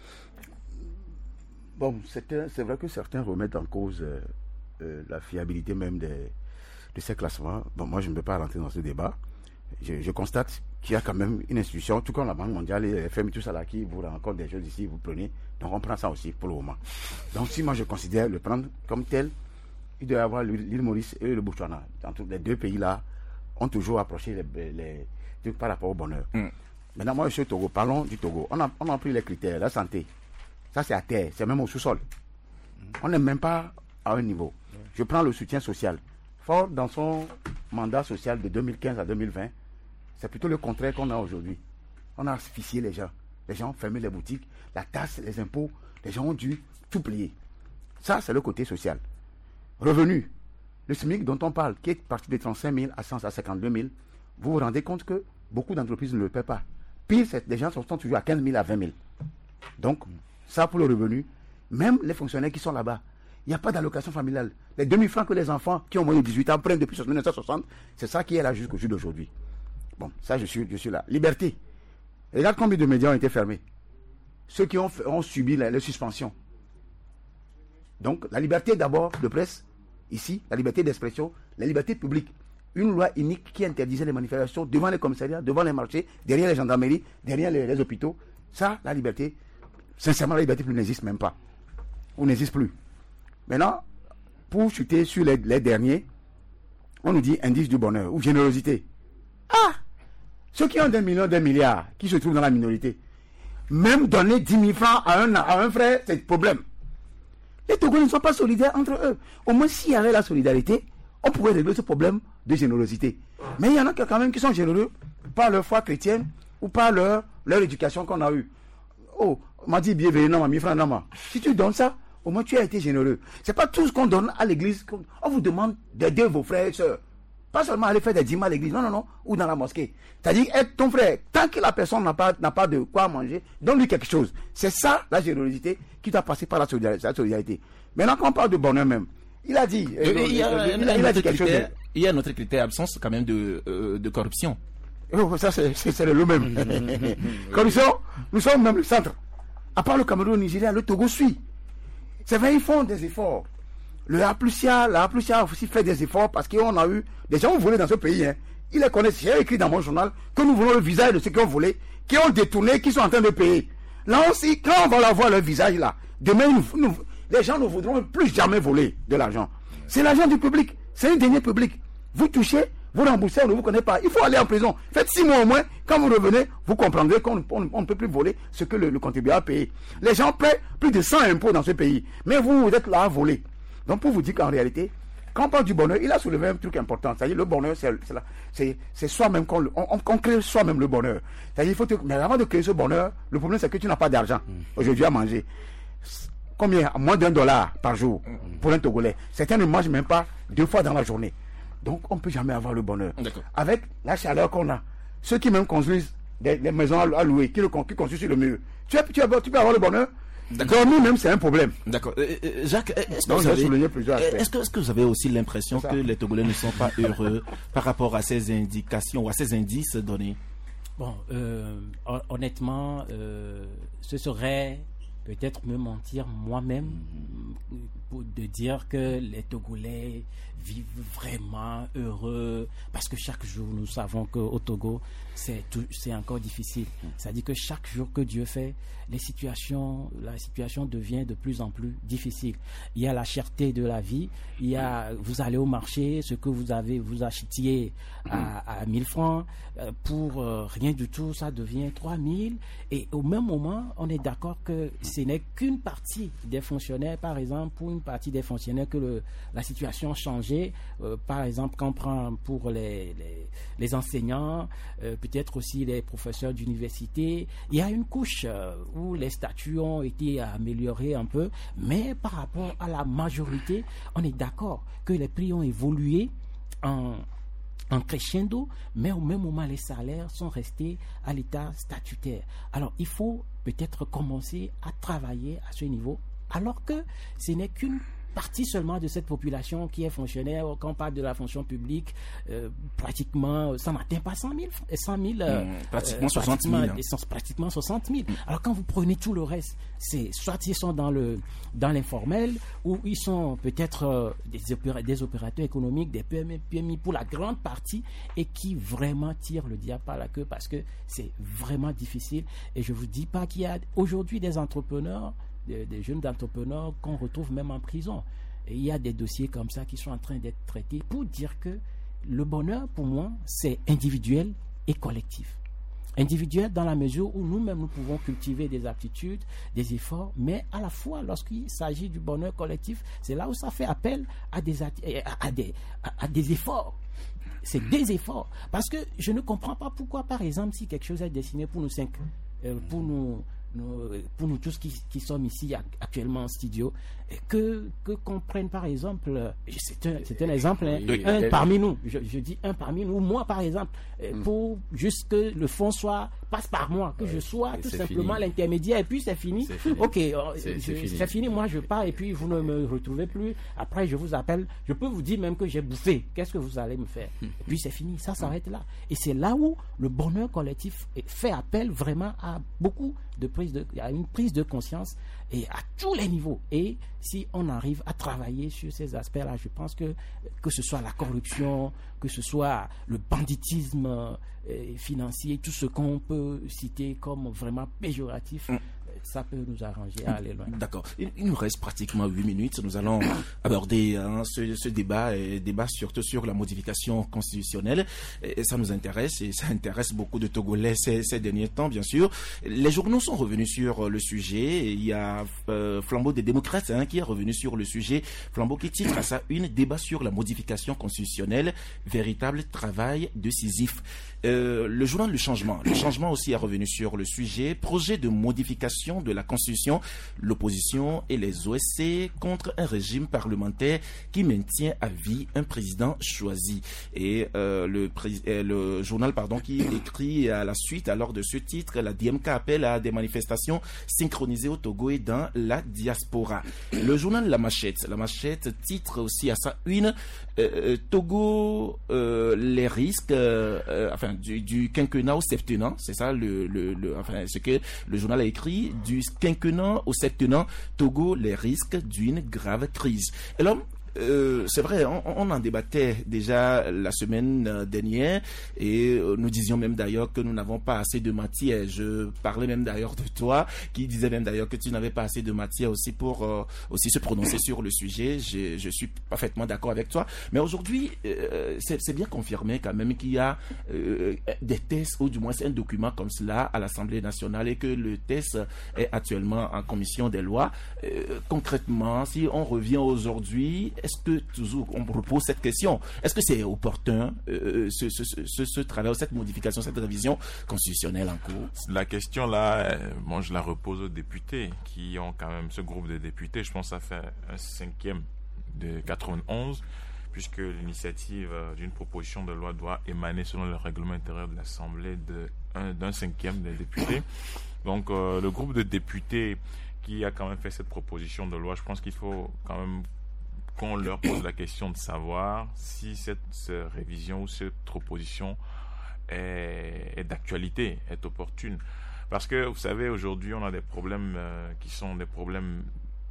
Bon, c'est vrai que certains remettent en cause euh, euh, la fiabilité même des, de ces classements. Bon, moi, je ne peux pas rentrer dans ce débat. Je, je constate qu'il y a quand même une institution, tout comme la Banque mondiale et F M I, tout ça là, qui vous rencontre des choses ici, vous prenez. Donc, on prend ça aussi pour le moment. Donc, si moi, je considère le prendre comme tel, il doit y avoir l'île Maurice et le Botswana. Dans tous les deux pays-là, ont toujours approché les, les, les, par rapport au bonheur. Mm. Maintenant, moi, je suis au Togo. Parlons du Togo. On a, on a pris les critères, la santé. Ça, c'est à terre, c'est même au sous-sol. On n'est même pas à un niveau. Je prends le soutien social. Fort dans son mandat social de deux mille quinze à deux mille vingt, c'est plutôt le contraire qu'on a aujourd'hui. On a asphyxié les gens. Les gens ont fermé les boutiques, la taxe, les impôts, les gens ont dû tout plier. Ça, c'est le côté social. Revenu. Le SMIC dont on parle, qui est parti de trente-cinq mille à cent à cinquante-deux mille, vous vous rendez compte que beaucoup d'entreprises ne le paient pas. Pire, les gens sont toujours à quinze mille à vingt mille. Donc, ça pour le revenu, même les fonctionnaires qui sont là-bas, il n'y a pas d'allocation familiale. Les deux mille francs que les enfants qui ont moins de dix-huit ans prennent depuis mille neuf cent soixante, c'est ça qui est là jusqu'au jour d'aujourd'hui. Bon, ça je suis, je suis là. Liberté. Regarde combien de médias ont été fermés. Ceux qui ont, ont subi la, les suspensions. Donc, la liberté d'abord de presse, ici, la liberté d'expression, la liberté publique. Une loi unique qui interdisait les manifestations devant les commissariats, devant les marchés, derrière les gendarmeries, derrière les, les hôpitaux. Ça, la liberté. Sincèrement, la liberté n'existe même pas. On n'existe plus. Maintenant, pour chuter sur les, les derniers, on nous dit indice du bonheur ou générosité. Ah! Ceux qui ont des millions, des milliards, qui se trouvent dans la minorité, même donner dix mille francs à un, à un frère, c'est un problème. Les Togolais ne sont pas solidaires entre eux. Au moins, s'il y avait la solidarité, on pourrait régler ce problème de générosité. Mais il y en a quand même qui sont généreux par leur foi chrétienne ou par leur, leur éducation qu'on a eue. Oh, m'a dit bienvenue, non, mi frère, non, si tu donnes ça, au moins tu as été généreux. C'est pas tout ce qu'on donne à l'église. On vous demande d'aider vos frères et sœurs. Pas seulement aller faire des dîmes à l'église, non, non, non, ou dans la mosquée. C'est-à-dire, aide ton frère. Tant que la personne n'a pas, n'a pas de quoi manger, donne-lui quelque chose. C'est ça, la générosité, qui doit passer par la solidarité. Maintenant, quand on parle de bonheur même, il a dit, euh, il, y a, euh, il, il, a, il a dit quelque critère, chose. Il y a notre critère absence quand même de, euh, de corruption. Oh, ça, c'est, c'est, c'est le même. Corruption, nous sommes même le centre. À part le Cameroun, le Nigeria, le Togo suit. C'est vrai, ils font des efforts. Le A plus I A, la A plus I A a aussi fait des efforts parce qu'on a eu des gens qui ont volé dans ce pays. Hein. Ils les connaissent. J'ai écrit dans mon journal que nous voulons le visage de ceux qui ont volé, qui ont détourné, qui sont en train de payer. Là aussi, quand on va leur voir leur visage là, demain, nous, nous, les gens ne voudront plus jamais voler de l'argent. C'est l'argent du public. C'est un denier public. Vous touchez, vous remboursez, on ne vous connaît pas. Il faut aller en prison. Faites six mois au moins. Quand vous revenez, vous comprendrez qu'on ne peut plus voler ce que le, le contribuable a payé. Les gens paient plus de cent impôts dans ce pays. Mais vous, vous êtes là à voler. Donc pour vous dire qu'en réalité, quand on parle du bonheur, il a soulevé un truc important. C'est-à-dire le bonheur, c'est, c'est, c'est, c'est soi-même qu'on on, on, on crée soi-même le bonheur. C'est-à-dire il faut te, mais avant de créer ce bonheur, le problème c'est que tu n'as pas d'argent aujourd'hui à manger. Combien? Moins d'un dollar par jour pour un Togolais. Certains ne mangent même pas deux fois dans la journée. Donc on ne peut jamais avoir le bonheur. Avec la chaleur qu'on a, ceux qui même construisent des, des maisons à, à louer, qui, le, qui construisent sur le mur, tu, as, tu, as, tu peux avoir le bonheur. Dormir même, c'est un problème. D'accord. Euh, euh, Jacques, est-ce que, Donc, vous avez, est-ce, que, est-ce que vous avez aussi l'impression que les Togolais ne sont pas heureux par rapport à ces indications ou à ces indices donnés? Bon, euh, honnêtement, euh, ce serait peut-être me mentir moi-même pour de dire que les Togolais vivent vraiment heureux, parce que chaque jour nous savons qu'au Togo c'est tout, c'est encore difficile. C'est-à-dire que chaque jour que Dieu fait, les situations, la situation devient de plus en plus difficile. Il y a la cherté de la vie, il y a, vous allez au marché, ce que vous avez, vous achetiez à, à mille francs, euh, pour euh, rien du tout, ça devient trois mille, et au même moment, on est d'accord que ce n'est qu'une partie des fonctionnaires, par exemple, pour une partie des fonctionnaires que le, la situation a changé. Euh, par exemple, quand on prend pour les, les, les enseignants, euh, peut-être aussi les professeurs d'université, il y a une couche euh, où les statuts ont été améliorés un peu, mais par rapport à la majorité, on est d'accord que les prix ont évolué en en crescendo, mais au même moment, les salaires sont restés à l'état statutaire. Alors, il faut peut-être commencer à travailler à ce niveau, alors que ce n'est qu'une partie seulement de cette population qui est fonctionnaire. Quand on parle de la fonction publique, euh, pratiquement, ça n'atteint pas cent mille. cent mille euh, mmh, pratiquement euh, soixante mille. Pratiquement, hein. pratiquement soixante mille. Mmh. Alors quand vous prenez tout le reste, c'est soit ils sont dans le dans l'informel, ou ils sont peut-être euh, des, opéra- des opérateurs économiques, des P M E, P M I pour la grande partie, et qui vraiment tirent le diable par la queue, parce que c'est vraiment difficile. Et je ne vous dis pas qu'il y a aujourd'hui des entrepreneurs, Des, des jeunes entrepreneurs qu'on retrouve même en prison. Et il y a des dossiers comme ça qui sont en train d'être traités, pour dire que le bonheur, pour moi, c'est individuel et collectif. Individuel dans la mesure où nous-mêmes, nous pouvons cultiver des aptitudes, des efforts, mais à la fois, lorsqu'il s'agit du bonheur collectif, c'est là où ça fait appel à des, à, à des, à, à des efforts. C'est des efforts. Parce que je ne comprends pas pourquoi, par exemple, si quelque chose est destiné pour nous cinq, euh, pour nous... Nous, pour nous tous qui, qui sommes ici actuellement en studio, que, que qu'on prenne par exemple, c'est un, c'est un exemple, hein, oui, un oui. parmi nous, je, je dis un parmi nous, moi par exemple, mm. pour juste que le fonds soit, passe par moi, que oui. je sois et tout simplement fini. L'intermédiaire, et puis c'est fini. C'est fini. Ok, c'est, je, c'est, fini. c'est fini, moi je pars et puis vous ne me retrouvez plus. Après je vous appelle, je peux vous dire même que j'ai bouffé, qu'est-ce que vous allez me faire? Mm. Et puis c'est fini, ça s'arrête là. Et c'est là où le bonheur collectif fait appel vraiment à beaucoup de prise de, il y a une prise de conscience, et à tous les niveaux. Et si on arrive à travailler sur ces aspects-là, je pense que que ce soit la corruption, que ce soit le banditisme euh, financier, tout ce qu'on peut citer comme vraiment péjoratif, mmh. ça peut nous arranger à aller loin. D'accord. Il, il nous reste pratiquement huit minutes. Nous allons aborder hein, ce, ce débat, et débat surtout sur la modification constitutionnelle. Et ça nous intéresse, et ça intéresse beaucoup de Togolais ces, ces derniers temps, bien sûr. Les journaux sont revenus sur le sujet. Il y a euh, Flambeau des démocrates hein, qui est revenu sur le sujet. Flambeau qui titre à ça une débat sur la modification constitutionnelle, véritable travail décisif. Euh, le journal Le Changement, le Changement aussi est revenu sur le sujet. Projet de modification de la Constitution, l'opposition et les O S C contre un régime parlementaire qui maintient à vie un président choisi. Et euh, le, pré- euh, le journal pardon, qui écrit à la suite, alors de ce titre, la D M K appelle à des manifestations synchronisées au Togo et dans la diaspora. Le journal La Machette, La Machette titre aussi à sa une euh, Togo, euh, les risques, euh, euh, enfin du, du quinquennat au septennat, c'est ça le, le, le enfin ce que le journal a écrit, du quinquennat au septennat, Togo, les risques d'une grave crise. Alors, Euh, c'est vrai, on, on en débattait déjà la semaine dernière, et euh, nous disions même d'ailleurs que nous n'avons pas assez de matière. Je parlais même d'ailleurs de toi, qui disais même d'ailleurs que tu n'avais pas assez de matière aussi pour euh, aussi se prononcer sur le sujet. Je, je suis parfaitement d'accord avec toi. Mais aujourd'hui, euh, c'est, c'est bien confirmé quand même qu'il y a euh, des tests, ou du moins c'est un document comme cela à l'Assemblée nationale, et que le test est actuellement en commission des lois. Euh, concrètement, si on revient aujourd'hui, est-ce que toujours on repose cette question? Est-ce que c'est opportun euh, ce, ce, ce, ce travail, cette modification, cette révision constitutionnelle en cours? La question là, euh, moi je la repose aux députés qui ont quand même ce groupe de députés. Je pense que ça fait un cinquième de quatre-vingt-onze, puisque l'initiative d'une proposition de loi doit émaner selon le règlement intérieur de l'Assemblée de, un, d'un cinquième des députés. Donc euh, le groupe de députés qui a quand même fait cette proposition de loi, je pense qu'il faut quand même qu'on leur pose la question de savoir si cette, cette révision ou cette proposition est, est d'actualité, est opportune. Parce que, vous savez, aujourd'hui, on a des problèmes euh, qui sont des problèmes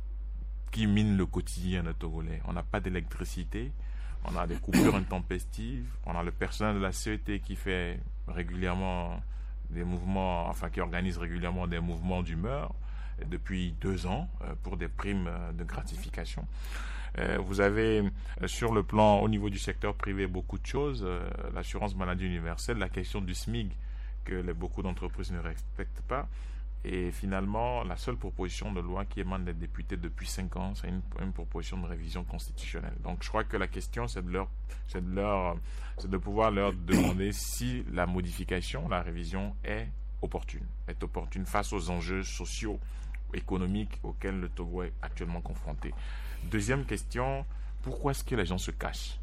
qui minent le quotidien des Togolais. On n'a pas d'électricité, on a des coupures intempestives, on a le personnel de la C E T qui fait régulièrement des mouvements, enfin qui organise régulièrement des mouvements d'humeur depuis deux ans euh, pour des primes euh, de gratification. Euh, vous avez euh, sur le plan au niveau du secteur privé beaucoup de choses, euh, l'assurance maladie universelle, la question du S M I G que les, beaucoup d'entreprises ne respectent pas. Et finalement, la seule proposition de loi qui émane des députés depuis cinq ans, c'est une, une proposition de révision constitutionnelle. Donc, je crois que la question, c'est de leur, c'est de leur, c'est de pouvoir leur demander si la modification, la révision est opportune, est opportune face aux enjeux sociaux, économiques auxquels le Togo est actuellement confronté. Deuxième question, pourquoi est-ce que les gens se cachent?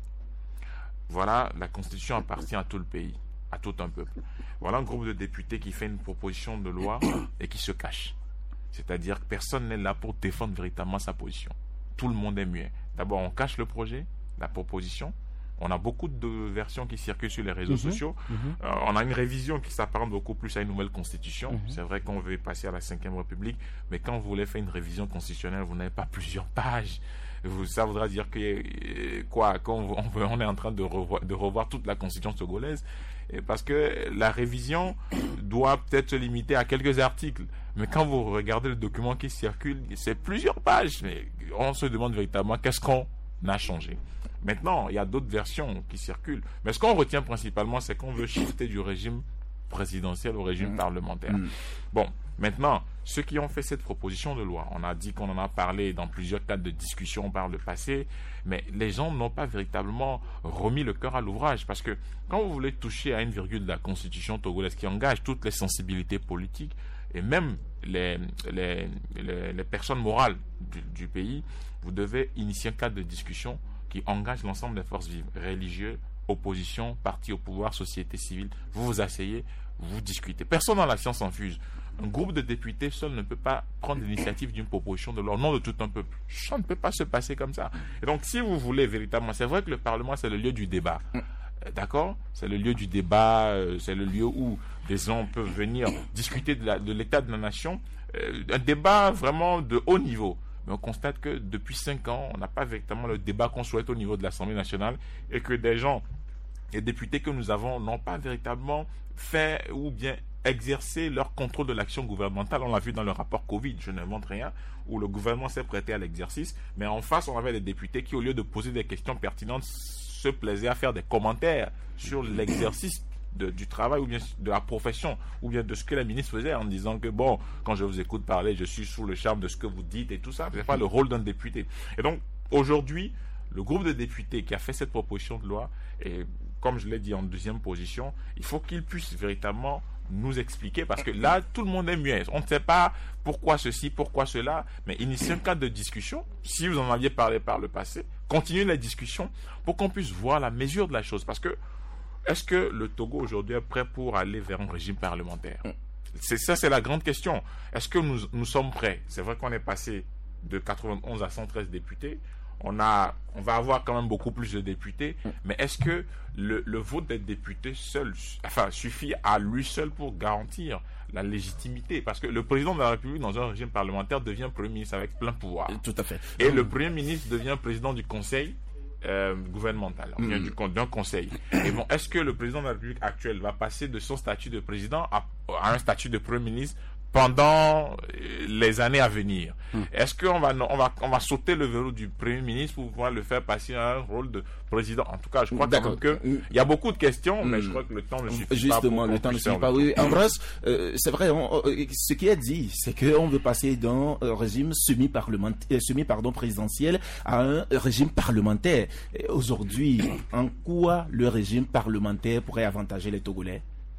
Voilà, la Constitution appartient à tout le pays, à tout un peuple. Voilà un groupe de députés qui fait une proposition de loi et qui se cache. C'est-à-dire que personne n'est là pour défendre véritablement sa position. Tout le monde est muet. D'abord, on cache le projet, la proposition. On a beaucoup de versions qui circulent sur les réseaux mmh, sociaux. Mmh. Euh, on a une révision qui s'apparente beaucoup plus à une nouvelle constitution. Mmh. C'est vrai qu'on veut passer à la cinquième République, mais quand vous voulez faire une révision constitutionnelle, vous n'avez pas plusieurs pages. Ça voudra dire que quoi, qu'on on est en train de revoir, de revoir toute la constitution togolaise, parce que la révision doit peut-être se limiter à quelques articles. Mais quand vous regardez le document qui circule, c'est plusieurs pages. Mais on se demande véritablement qu'est-ce qu'on a changé. Maintenant, il y a d'autres versions qui circulent. Mais ce qu'on retient principalement, c'est qu'on veut shifter du régime présidentiel au régime mmh. parlementaire. Mmh. Bon, maintenant, ceux qui ont fait cette proposition de loi, on a dit qu'on en a parlé dans plusieurs cadres de discussion par le passé, mais les gens n'ont pas véritablement remis le cœur à l'ouvrage, parce que quand vous voulez toucher à une virgule de la constitution togolaise qui engage toutes les sensibilités politiques et même les, les, les, les personnes morales du, du pays, vous devez initier un cadre de discussion qui engage l'ensemble des forces vives, religieux, opposition, parti au pouvoir, société civile. Vous vous asseyez, vous discutez. Personne dans la science infuse. Un groupe de députés seul ne peut pas prendre l'initiative d'une proposition de loi au nom de tout un peuple. Ça ne peut pas se passer comme ça. Et donc, si vous voulez véritablement, c'est vrai que le Parlement, c'est le lieu du débat. D'accord? C'est le lieu du débat, euh, c'est le lieu où des gens peuvent venir discuter de, la, de l'état de la nation. Euh, un débat vraiment de haut niveau. Mais on constate que depuis cinq ans, on n'a pas véritablement le débat qu'on souhaite au niveau de l'Assemblée nationale et que des gens, les députés que nous avons, n'ont pas véritablement fait ou bien exercé leur contrôle de l'action gouvernementale. On l'a vu dans le rapport Covid, je n'invente rien, où le gouvernement s'est prêté à l'exercice, mais en face, on avait des députés qui, au lieu de poser des questions pertinentes, se plaisaient à faire des commentaires sur l'exercice De, du travail ou bien de la profession ou bien de ce que la ministre faisait en disant que bon, quand je vous écoute parler, je suis sous le charme de ce que vous dites et tout ça. C'est pas le rôle d'un député. Et donc aujourd'hui, le groupe de députés qui a fait cette proposition de loi, et comme je l'ai dit en deuxième position, il faut qu'il puisse véritablement nous expliquer, parce que là tout le monde est muet, on ne sait pas pourquoi ceci, pourquoi cela, mais initier un cadre de discussion. Si vous en aviez parlé par le passé, continuez la discussion pour qu'on puisse voir la mesure de la chose, parce que est-ce que le Togo aujourd'hui est prêt pour aller vers un régime parlementaire? C'est ça, c'est la grande question. Est-ce que nous, nous sommes prêts? C'est vrai qu'on est passé de quatre-vingt-onze à cent treize députés. On a, on va avoir quand même beaucoup plus de députés. Mais est-ce que le, le vote des députés seul, enfin, suffit à lui seul pour garantir la légitimité? Parce que le président de la République, dans un régime parlementaire, devient Premier ministre avec plein pouvoir. Tout à fait. Et le Premier ministre devient président du Conseil Euh, gouvernemental, on vient du, d'un conseil. Et bon, est-ce que le président de la République actuelle va passer de son statut de président à, à un statut de Premier ministre pendant les années à venir? Mm. Est-ce qu'on va, on va, on va sauter le verrou du Premier ministre pour pouvoir le faire passer à un rôle de président? En tout cas, je crois quand même que il y a beaucoup de questions, mm. mais je crois que le temps ne suffit pas. Justement, le temps ne suffit pas. Oui, Ambroise, euh, c'est vrai, on, ce qui est dit, c'est qu'on veut passer d'un régime semi-parlementaire, semi, pardon, présidentiel à un régime parlementaire. Et aujourd'hui, en quoi le régime parlementaire pourrait avantager les Togolais?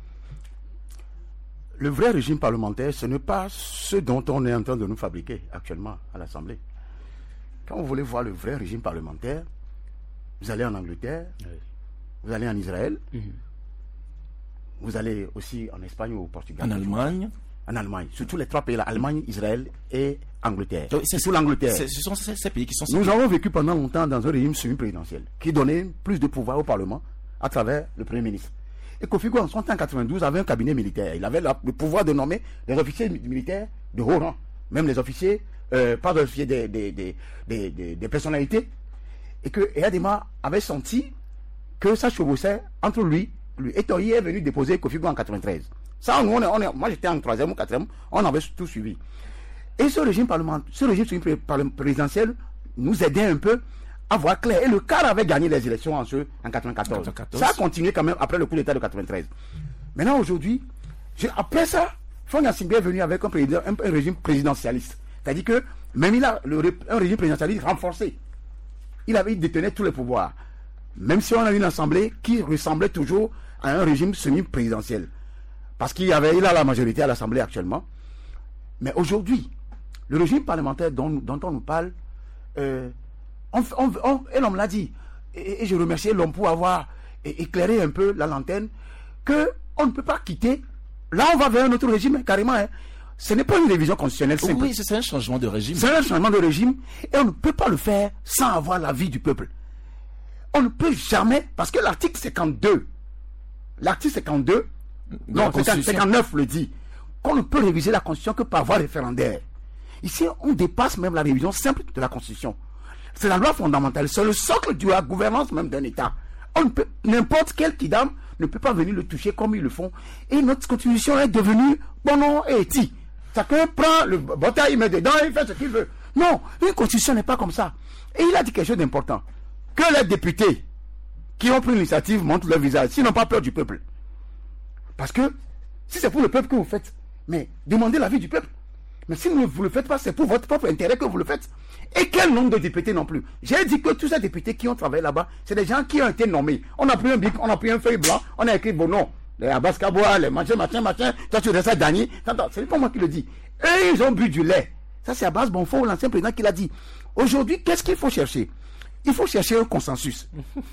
Le vrai régime parlementaire, ce n'est pas ce dont on est en train de nous fabriquer actuellement à l'Assemblée. Quand vous voulez voir le vrai régime parlementaire, vous allez en Angleterre, oui. Vous allez en Israël, mmh. Vous allez aussi en Espagne ou au Portugal. En Allemagne. En Allemagne. Surtout les trois pays là, Allemagne, Israël et Angleterre. Donc, c'est sous l'Angleterre. Ce sont ces, ces pays qui sont... Nous avons vécu pendant longtemps dans un régime semi-présidentiel qui donnait plus de pouvoir au Parlement à travers le Premier ministre. Et Kofi Annan, en son temps, en quatre-vingt-douze, avait un cabinet militaire. Il avait la, le pouvoir de nommer les officiers militaires de haut rang, même les officiers, euh, pas les officiers des, des, des, des, des, des personnalités. Et que Eyadema avait senti que ça chevauchait entre lui, lui. Et Toyi est venu déposer Kofi Annan en quatre-vingt-treize. Ça, nous, on est, on est, moi j'étais en troisième ou quatrième, on avait tout suivi. Et ce régime parlementaire, ce régime présidentiel nous aidait un peu à voir clair. Et le C A R avait gagné les élections en, ce, en quatre-vingt-quatorze. quatre-vingt-quatorze. Ça a continué quand même après le coup d'État de quatre-vingt-treize. Maintenant, aujourd'hui, je, après ça, Faure Gnassingbé est venu avec un, président, un, un régime présidentialiste. C'est-à-dire que même il a le, un régime présidentialiste renforcé. Il avait il détenait tous les pouvoirs. Même si on a une assemblée qui ressemblait toujours à un régime semi-présidentiel. Parce qu'il y avait, il a la majorité à l'Assemblée actuellement. Mais aujourd'hui, le régime parlementaire dont, dont on nous parle, euh, on, on, on, et l'homme l'a dit, et, et je remercie l'homme pour avoir éclairé un peu la lanterne, qu'on ne peut pas quitter. Là, on va vers un autre régime, carrément. Hein. Ce n'est pas une révision constitutionnelle simple. Oui, c'est un changement de régime. C'est un changement de régime, et on ne peut pas le faire sans avoir l'avis du peuple. On ne peut jamais, parce que l'article cinquante-deux, l'article cinquante-deux, non, cinquante-neuf le dit, qu'on ne peut réviser la Constitution que par voie référendaire. Ici, on dépasse même la révision simple de la Constitution. C'est la loi fondamentale, c'est le socle de la gouvernance même d'un État. On ne peut, n'importe quel kidam ne peut pas venir le toucher comme ils le font. Et notre Constitution est devenue bonon et eti. Chacun prend le bataille, il met dedans, il fait ce qu'il veut. Non, une Constitution n'est pas comme ça. Et il a dit quelque chose d'important. Que les députés qui ont pris l'initiative montrent leur visage, s'ils n'ont pas peur du peuple. Parce que si c'est pour le peuple que vous faites, mais demandez l'avis du peuple. Mais si vous ne le faites pas, c'est pour votre propre intérêt que vous le faites. Et quel nombre de députés non plus. J'ai dit que tous ces députés qui ont travaillé là-bas, c'est des gens qui ont été nommés. On a pris un bic, on a pris un feuille blanc, on a écrit vos noms. Les Abbas Kaboua, les machin, machin, machin. Toi, tu restes à Dani. Ce n'est pas moi qui le dis. Et ils ont bu du lait. Ça, c'est Abbas Bonfo, l'ancien président, qui l'a dit. Aujourd'hui, qu'est-ce qu'il faut chercher? Il faut chercher un consensus.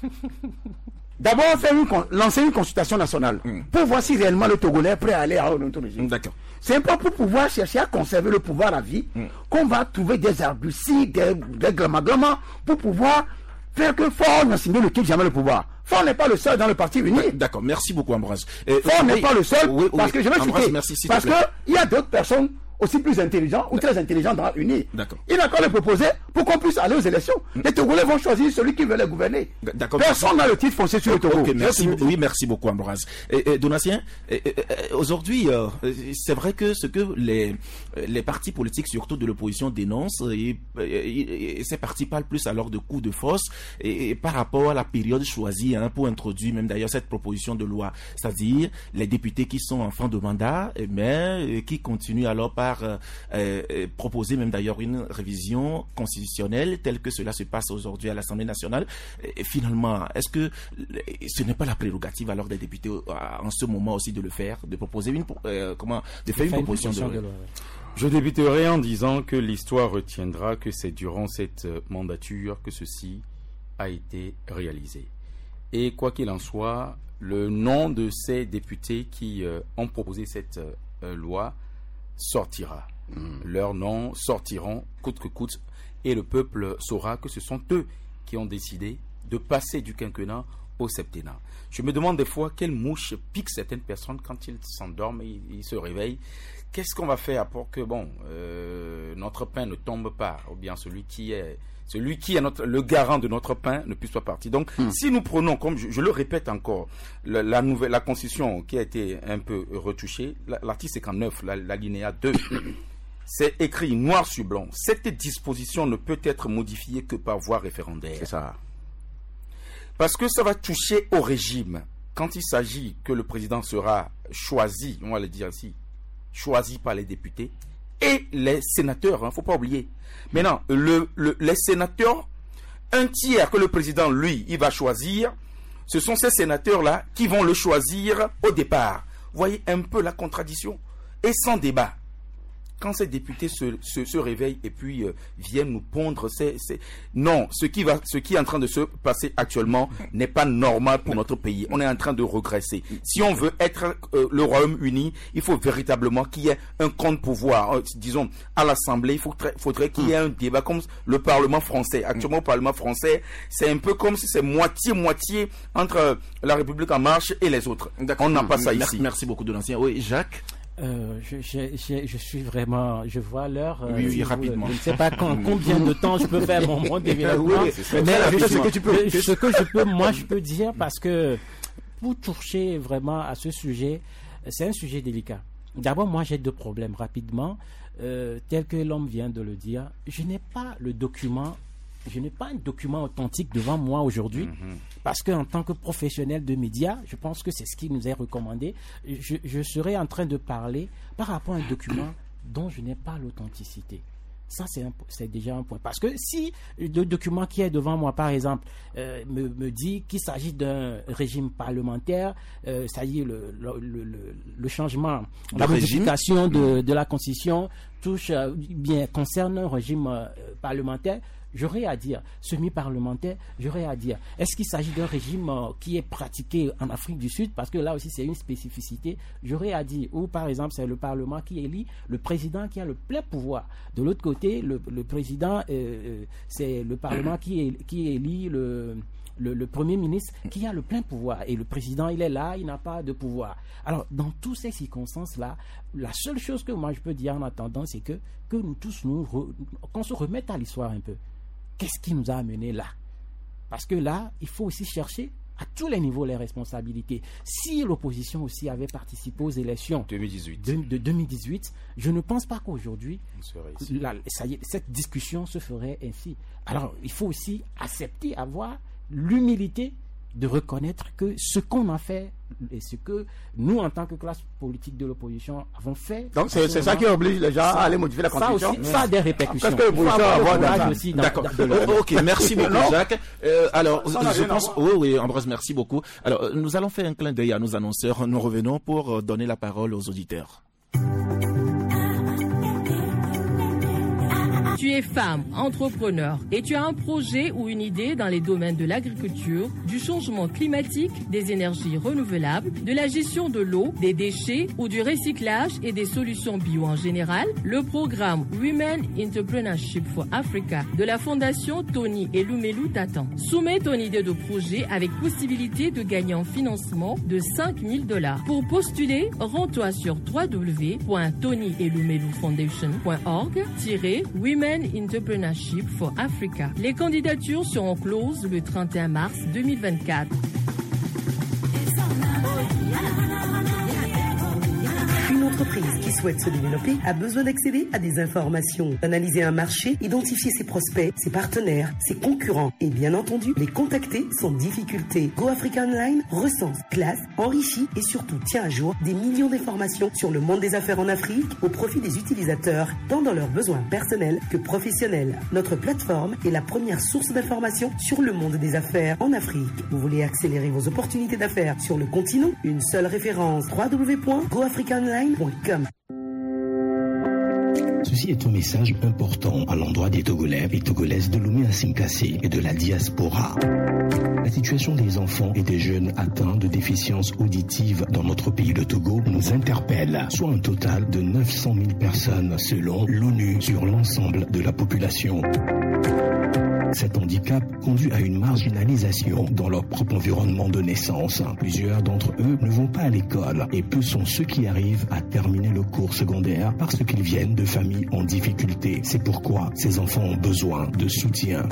D'abord, faire une, lancer une consultation nationale mm. pour voir si réellement le Togolais est prêt à aller à un autre régime. D'accord. C'est pas pour pouvoir chercher à conserver le pouvoir à vie mm. qu'on va trouver des arguties, des, des glamaglamans pour pouvoir faire que Faure Gnassingbé ne quitte jamais le pouvoir. Faure n'est pas le seul dans le parti uni. D'accord, merci beaucoup Ambroise. Faure n'est pas le seul oui, oui, parce que je vais Ambroise, citer. Merci, parce qu'il y a d'autres personnes aussi plus intelligents ou très intelligents dans l'Uni. Il a qu'à le proposer pour qu'on puisse aller aux élections. Mm. Les Togolais vont choisir celui qui veut les gouverner. Personne n'a le titre foncé sur le Togo. Okay, merci, oui, merci beaucoup Ambroise. Et, et, Donatien, et, et, et, aujourd'hui, euh, c'est vrai que ce que les, les partis politiques, surtout de l'opposition, dénoncent, et, et, et ces partis parlent plus alors de coups de force et, et par rapport à la période choisie hein, pour introduire même d'ailleurs cette proposition de loi. C'est-à-dire les députés qui sont en fin de mandat, mais qui continuent alors par Euh, euh, proposer même d'ailleurs une révision constitutionnelle telle que cela se passe aujourd'hui à l'Assemblée nationale. Et finalement, est-ce que ce n'est pas la prérogative alors des députés en ce moment aussi de le faire, de proposer une euh, comment de faire une proposition de, de loi? Je débuterai en disant que l'histoire retiendra que c'est durant cette mandature que ceci a été réalisé. Et quoi qu'il en soit, le nom de ces députés qui euh, ont proposé cette euh, loi sortira. Mmh. Leurs noms sortiront coûte que coûte et le peuple saura que ce sont eux qui ont décidé de passer du quinquennat au septennat. Je me demande des fois quelle mouche pique certaines personnes quand ils s'endorment et ils se réveillent. Qu'est-ce qu'on va faire pour que bon euh, notre pain ne tombe pas ou bien celui qui est celui qui est notre, le garant de notre pain ne puisse pas partir. Donc, mmh. si nous prenons, comme je, je le répète encore, la, la, nouvelle, la Constitution qui a été un peu retouchée, l'article cinquante-neuf, la, l'alinéa deux, c'est écrit noir sur blanc. Cette disposition ne peut être modifiée que par voie référendaire. C'est ça. Parce que ça va toucher au régime. Quand il s'agit que le président sera choisi, on va le dire ainsi, choisi par les députés, et les sénateurs, il hein, ne faut pas oublier. Maintenant, le, le, les sénateurs, un tiers que le président, lui, il va choisir, ce sont ces sénateurs-là qui vont le choisir au départ. Vous voyez un peu la contradiction. Et sans débat. quand ces députés se, se, se réveillent et puis euh, viennent nous pondre, c'est, c'est... non, ce qui, va, ce qui est en train de se passer actuellement n'est pas normal pour notre pays. On est en train de regresser. Si on veut être euh, le Royaume-Uni, il faut véritablement qu'il y ait un contre-pouvoir. Euh, disons, à l'Assemblée, il faudrait, faudrait qu'il y ait un débat comme le Parlement français. Actuellement, au Parlement français, c'est un peu comme si c'est moitié-moitié entre la République en marche et les autres. On n'a pas ça merci, ici. Merci beaucoup de l'ancien. Oui, Jacques. Euh, je, je, je, je suis vraiment, je vois l'heure. Oui, euh, oui, rapidement. Je ne sais pas quand, combien de temps je peux faire mon monde développement. Oui, c'est mais ça, ce que tu peux, ce que je peux, moi, je peux dire parce que pour toucher vraiment à ce sujet, c'est un sujet délicat. D'abord, moi, j'ai deux problèmes rapidement, euh, tel que l'homme vient de le dire. Je n'ai pas le document. Je n'ai pas un document authentique devant moi aujourd'hui, mm-hmm. parce qu'en tant que professionnel de médias, je pense que c'est ce qui nous est recommandé. Je, je serais en train de parler par rapport à un document dont je n'ai pas l'authenticité. Ça, c'est, un, c'est déjà un point. Parce que si le document qui est devant moi, par exemple, euh, me, me dit qu'il s'agit d'un régime parlementaire, euh, c'est-à-dire le, le, le, le changement, le la régime. modification de, de la Constitution touche, euh, bien, concerne un régime euh, parlementaire, j'aurais à dire, semi-parlementaire, j'aurais à dire, est-ce qu'il s'agit d'un régime euh, qui est pratiqué en Afrique du Sud, parce que là aussi c'est une spécificité, j'aurais à dire, ou par exemple c'est le Parlement qui élit le président qui a le plein pouvoir. De l'autre côté, le, le président, euh, c'est le Parlement qui, est, qui élit le... Le, le Premier ministre qui a le plein pouvoir et le président il est là, il n'a pas de pouvoir. Alors dans toutes ces circonstances-là, la seule chose que moi je peux dire en attendant, c'est que, que nous tous nous re, qu'on se remette à l'histoire un peu. Qu'est-ce qui nous a amenés là? Parce que là, il faut aussi chercher à tous les niveaux les responsabilités. Si l'opposition aussi avait participé aux élections deux mille dix-huit. De, de deux mille dix-huit, je ne pense pas qu'aujourd'hui la, ça y est, cette discussion se ferait ainsi. Alors il faut aussi accepter, avoir l'humilité de reconnaître que ce qu'on a fait et ce que nous, en tant que classe politique de l'opposition, avons fait... Donc c'est, c'est ça qui oblige les gens ça, à aller modifier la Constitution. Ça, aussi, ça a des répercussions. Parce que vous avoir avoir aussi dans, D'accord. Dans, dans oh, ok, merci beaucoup, Jacques. Euh, alors, je pense... Oui, oui, Ambroise, merci beaucoup. Alors, nous allons faire un clin d'œil à nos annonceurs. Nous revenons pour donner la parole aux auditeurs. Tu es femme, entrepreneur et tu as un projet ou une idée dans les domaines de l'agriculture, du changement climatique, des énergies renouvelables, de la gestion de l'eau, des déchets ou du recyclage et des solutions bio en général. Le programme Women Entrepreneurship for Africa de la Fondation Tony Elumelu t'attend. Soumets ton idée de projet avec possibilité de gagner en financement de cinq mille dollars. Pour postuler, rends-toi sur w w w point tony elumelu foundation point org tiret Women Entrepreneurship for Africa. Les candidatures seront closes le trente et un mars deux mille vingt-quatre. Une entreprise qui souhaite se développer a besoin d'accéder à des informations, d'analyser un marché, identifier ses prospects, ses partenaires, ses concurrents et bien entendu les contacter sans difficulté. Go Africa Online recense, classe, enrichit et surtout tient à jour des millions d'informations sur le monde des affaires en Afrique au profit des utilisateurs, tant dans leurs besoins personnels que professionnels. Notre plateforme est la première source d'informations sur le monde des affaires en Afrique. Vous voulez accélérer vos opportunités d'affaires sur le continent? Une seule référence, w w w point go africa online point com. Ceci est un message important à l'endroit des Togolais et Togolaises de Lomé à Simkassé et de la diaspora. La situation des enfants et des jeunes atteints de déficience auditive dans notre pays de Togo nous interpelle, soit un total de neuf cent mille personnes selon l'ONU sur l'ensemble de la population. Cet handicap conduit à une marginalisation dans leur propre environnement de naissance. Plusieurs d'entre eux ne vont pas à l'école et peu sont ceux qui arrivent à terminer le cours secondaire parce qu'ils viennent de familles en difficulté. C'est pourquoi ces enfants ont besoin de soutien.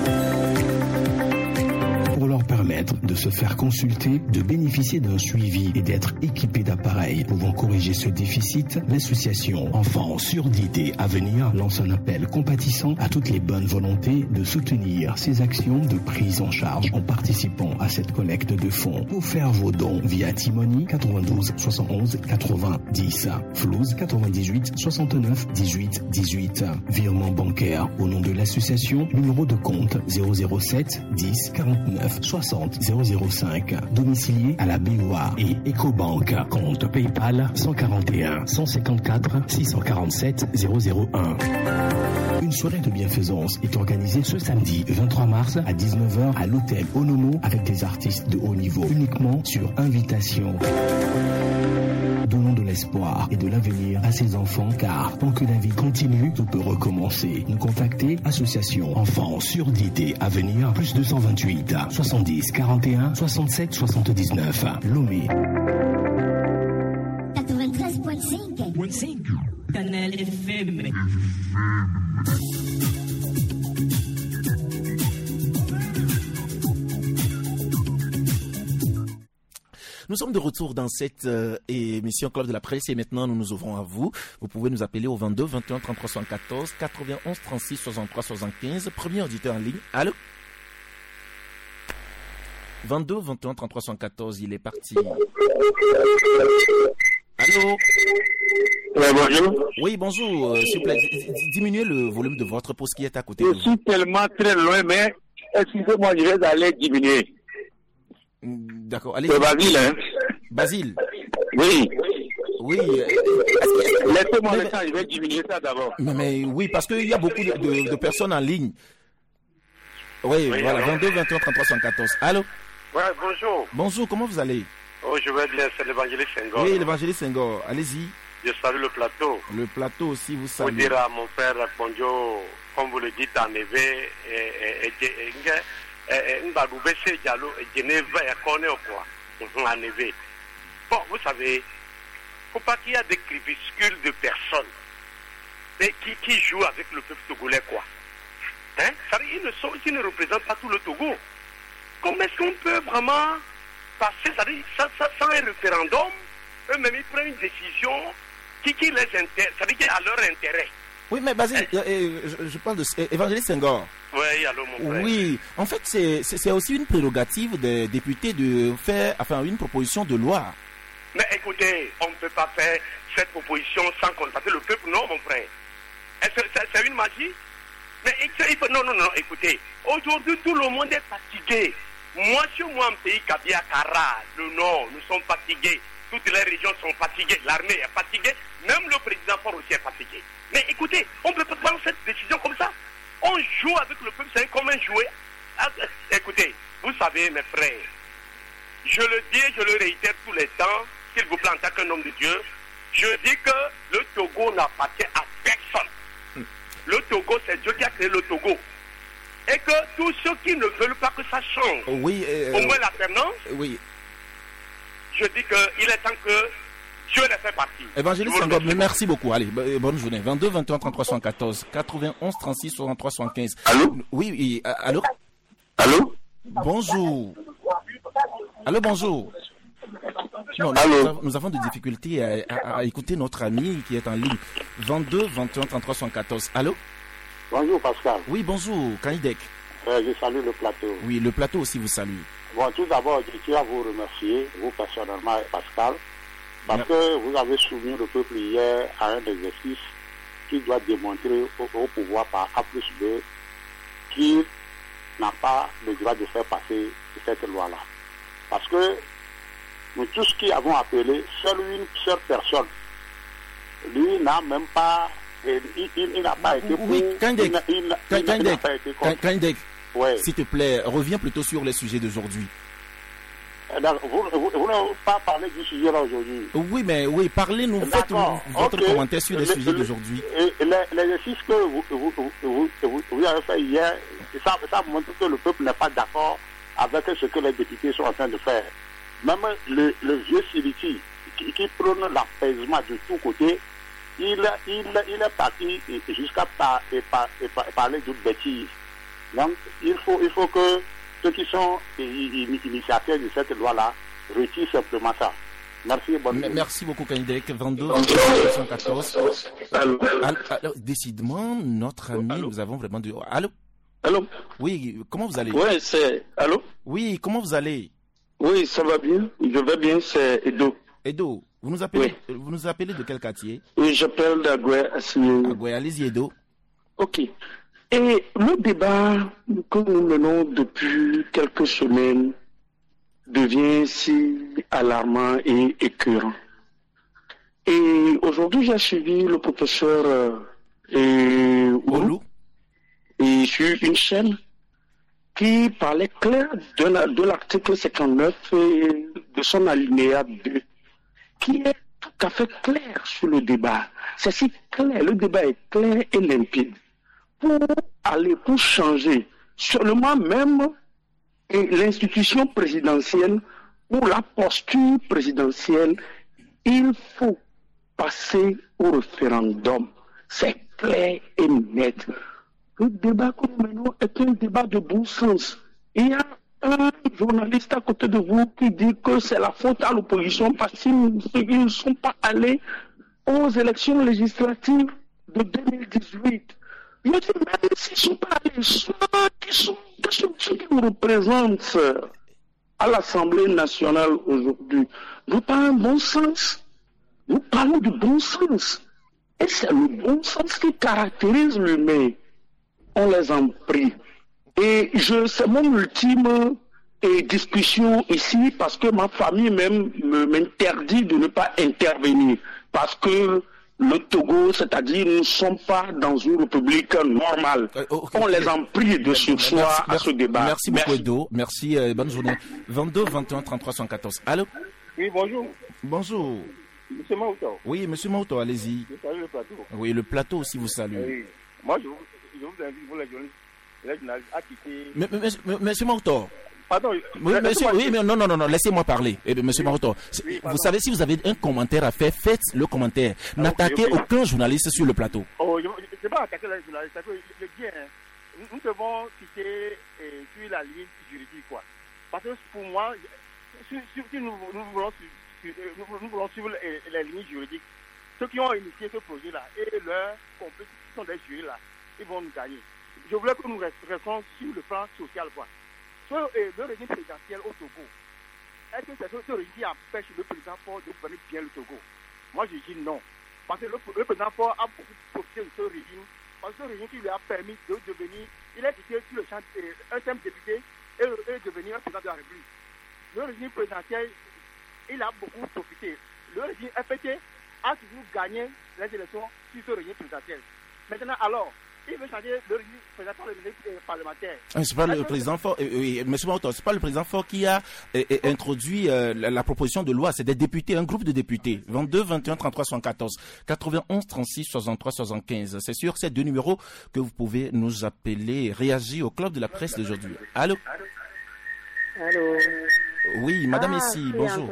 Pour leur permettre de se faire consulter, de bénéficier d'un suivi et d'être équipés d'appareils pouvant corriger ce déficit, l'association Enfants Surdité à venir lance un appel compatissant à toutes les bonnes volontés de soutenir ces actions de prise en charge en participant à cette collecte de fonds. Pour faire vos dons via Timoni quatre-vingt-douze soixante-onze quatre-vingt-dix, Flouze quatre-vingt-dix-huit soixante-neuf dix-huit dix-huit, virement bancaire au nom de l'association, numéro de compte zéro zéro sept dix quarante-neuf soixante. soixante zéro zéro cinq. Domicilié à la B O A et Ecobank. Compte PayPal cent quarante et un cent cinquante-quatre six cent quarante-sept zéro zéro un. Une soirée de bienfaisance est organisée ce samedi vingt-trois mars à dix-neuf heures à l'hôtel Onomo avec des artistes de haut niveau uniquement sur invitation. Donnons de l'espoir et de l'avenir à ces enfants car tant que la vie continue, tout peut recommencer. Nous contacter Association Enfants Surdité Avenir plus deux cent vingt-huit soixante-dix quarante et un soixante-sept soixante-dix-neuf. Lomé. quatre-vingt-treize virgule cinq. Canal F M. Nous sommes de retour dans cette euh, émission Club de la Presse et maintenant nous nous ouvrons à vous. Vous pouvez nous appeler au vingt-deux vingt et un trente-trois soixante-quatorze quatre-vingt-onze trente-six soixante-trois soixante-quinze. Premier auditeur en ligne. Allô? vingt-deux vingt et un trente-trois soixante-quatorze, il est parti. Allô? Oui, bonjour. Oui, bonjour. Euh, s'il vous plaît, diminuez le volume de votre poste qui est à côté de vous. Je suis tellement très loin, mais excusez-moi, je vais aller diminuer. D'accord, allez. C'est Basile, hein? Basile. Oui. Oui. Laissez-moi le temps, je vais diminuer ça d'abord. Mais, mais oui, parce qu'il y a beaucoup de, de, de personnes en ligne. Oui, oui voilà, vingt-deux vingt et un trente-trois soixante-quatorze. Allô? Ouais, bonjour. Bonjour, comment vous allez? Oh, je vais bien, c'est l'évangéliste Senghor. Oui, l'évangéliste Senghor, allez-y. Je salue le plateau. Le plateau aussi, vous savez. Vous dire à mon frère Ponjo, comme vous le dites en éveil, et, et, et, bon, vous savez, faut pas qu'il y a des crépuscules de personnes mais qui, qui jouent avec le peuple togolais, quoi. Hein? Ça veut dire, ils ne, sont, ils ne représentent pas tout le Togo. Comment est-ce qu'on peut vraiment passer, ça veut dire, ça, ça, sans un référendum, eux-mêmes ils prennent une décision qui, qui les intéresse, ça veut dire à leur intérêt. Oui, mais Basile, hein? euh, je, je parle de euh, Évangéliste Senghor. Oui, allô, mon frère. Oui, en fait, c'est, c'est, c'est aussi une prérogative des députés de faire enfin, une proposition de loi. Mais écoutez, on ne peut pas faire cette proposition sans consulter le peuple, non, mon frère. C'est, c'est, c'est une magie. Mais non, non, non, écoutez, aujourd'hui, tout le monde est fatigué. Moi, chez moi, en pays Kabia, Kara, le Nord, nous sommes fatigués. Toutes les régions sont fatiguées. L'armée est fatiguée. Même le président Fort aussi est fatigué. Mais écoutez, on ne peut pas prendre cette décision comme ça. On joue avec le peuple, c'est comme un jouet. Écoutez, vous savez, mes frères, je le dis, je le réitère tous les temps, s'il vous plaît, en tant qu'un homme de Dieu, je dis que le Togo n'appartient à personne. Le Togo, c'est Dieu qui a créé le Togo. Et que tous ceux qui ne veulent pas que ça change, oui, euh, au moins la permanence, oui. Je dis qu'il est temps que Dieu les fait partie. Évangéliste Senghor, merci beaucoup. Allez, bonne journée. vingt-deux vingt et un trente-trois soixante-quatorze quatre-vingt-onze trente-six soixante-trois soixante-quinze. Allô? Oui, oui. Allô? Allô? Bonjour. Allô, bonjour. Non, Allô? Nous, avons, nous avons des difficultés à, à, à écouter notre ami qui est en ligne. vingt-deux vingt et un trente-trois soixante-quatorze. Allô? Bonjour Pascal. Oui, bonjour, Kanidek. Euh, je salue le plateau. Oui, le plateau aussi vous salue. Bon, tout d'abord, je tiens à vous remercier, vous personnellement et Pascal, parce Merci. que vous avez soumis le peuple hier à un exercice qui doit démontrer au, au pouvoir par A plus B qu'il n'a pas le droit de faire passer cette loi-là. Parce que nous tous qui avons appelé, seule une seule personne, lui n'a même pas, il, il, il n'a pas été oui, pour... Kandek, il, il, il, il n'a pas été contre. Kandek, ouais. S'il te plaît, reviens plutôt sur les sujets d'aujourd'hui. Vous, vous, vous n'avez pas parlé du sujet là aujourd'hui. Oui, mais oui, parlez-nous, faites votre okay. commentaire sur les le, sujets le, d'aujourd'hui. L'exercice que vous, vous, vous, vous, vous avez fait hier, ça, ça montre que le peuple n'est pas d'accord avec ce que les députés sont en train de faire. Même le, le vieux Siliki, qui, qui prône l'apaisement de tous côtés, il, il, il est parti jusqu'à par, et par, et par, parler d'une bêtise. Donc, il faut, il faut que ceux qui sont initiateurs de cette loi-là retirent simplement ça. Merci, bonne M- Merci beaucoup, Kanidek. vingt-deux cent quatorze. Allô. Alors, décidément, notre ami, Allô. Nous avons vraiment du... Allô? Allô? Oui, comment vous allez? Oui, c'est... Allô? Oui, comment vous allez? Oui, ça va bien. Je vais bien, c'est Edo. Edo, vous nous appelez, oui. vous nous appelez de quel quartier? Oui, j'appelle d'Agoué, Assigné. Agoué, allez-y, Edo. Ok. Et le débat que nous menons depuis quelques semaines devient si alarmant et écœurant. Et aujourd'hui, j'ai suivi le professeur euh, et, Oulou, et sur une chaîne qui parlait clair de, de l'article cinquante-neuf et de son alinéa deux, qui est tout à fait clair sur le débat. C'est si clair, le débat est clair et limpide. Pour aller, pour changer seulement même l'institution présidentielle ou la posture présidentielle, il faut passer au référendum. C'est clair et net. Le débat que nous menons est un débat de bon sens. Il y a un journaliste à côté de vous qui dit que c'est la faute à l'opposition parce qu'ils ne sont pas allés aux élections législatives de deux mille dix-huit. Je dis, même s'ils ne sont pas allés, ceux qui, sont, ceux qui nous représentent à l'Assemblée nationale aujourd'hui, nous parlons de bon sens. Nous parlons du bon sens. Et c'est le bon sens qui caractérise l'humain. On les en prie. Et je, c'est mon ultime et discussion ici parce que ma famille même me, m'interdit de ne pas intervenir. Parce que le Togo, c'est-à-dire nous ne sommes pas dans une république normale. Euh, okay, On les en prie de sursoir à ce débat. Merci beaucoup, Edo. Merci, euh, bonne journée. vingt-deux, vingt et un, trente-trois, soixante-quatorze. Allô? Oui, bonjour. Bonjour. Monsieur Mauto. Oui, monsieur Mauto, allez-y. Je salue le plateau. Oui, le plateau aussi vous salue. Oui. Moi, je vous, je vous invite, vous les journalistes, les journalistes à quitter... Mais, mais, mais, monsieur Mauto. Pardon. Oui, monsieur, oui, mais non, non, non, non, laissez-moi parler. Eh bien, monsieur oui. Maroto, oui, vous savez, si vous avez un commentaire à faire, faites le commentaire. Ah, N'attaquez okay, okay. aucun journaliste sur le plateau. Oh, je ne vais pas attaquer les journalistes, parce que je dis, hein, nous devons quitter eh, sur la ligne juridique, quoi. Parce que pour moi, si, si, si nous, nous, voulons, si, nous, nous voulons suivre les, les lignes juridiques, ceux qui ont initié ce projet-là et leurs complices qui sont des jurys là, ils vont nous gagner. Je voulais que nous restions sur le plan social, quoi. Le régime présidentiel au Togo, est-ce que c'est ce régime qui empêche le président Faure de gouverner bien le Togo? Moi, je dis non. Parce que le, le président Faure a beaucoup profité de ce régime, parce que ce régime qui lui a permis de devenir, il est quitté sur le champ un simple député et, et devenir un président de la République. Le régime présidentiel, il a beaucoup profité. Le régime F P T a toujours gagné les élections sur ce régime présidentiel. Maintenant, alors, il veut changer le régime parlementaire. C'est pas le président Faure, oui, monsieur Mauto, c'est pas le président Faure qui a eh, eh, introduit euh, la, la proposition de loi, c'est des députés, un groupe de députés. vingt-deux, vingt et un, trente-trois, soixante-quatorze, quatre-vingt-onze, trente-six, soixante-trois, soixante-quinze. C'est sur ces deux numéros que vous pouvez nous appeler, réagir au club de la presse d'aujourd'hui. Allô? Allô? Oui, madame ah, ici, bonjour.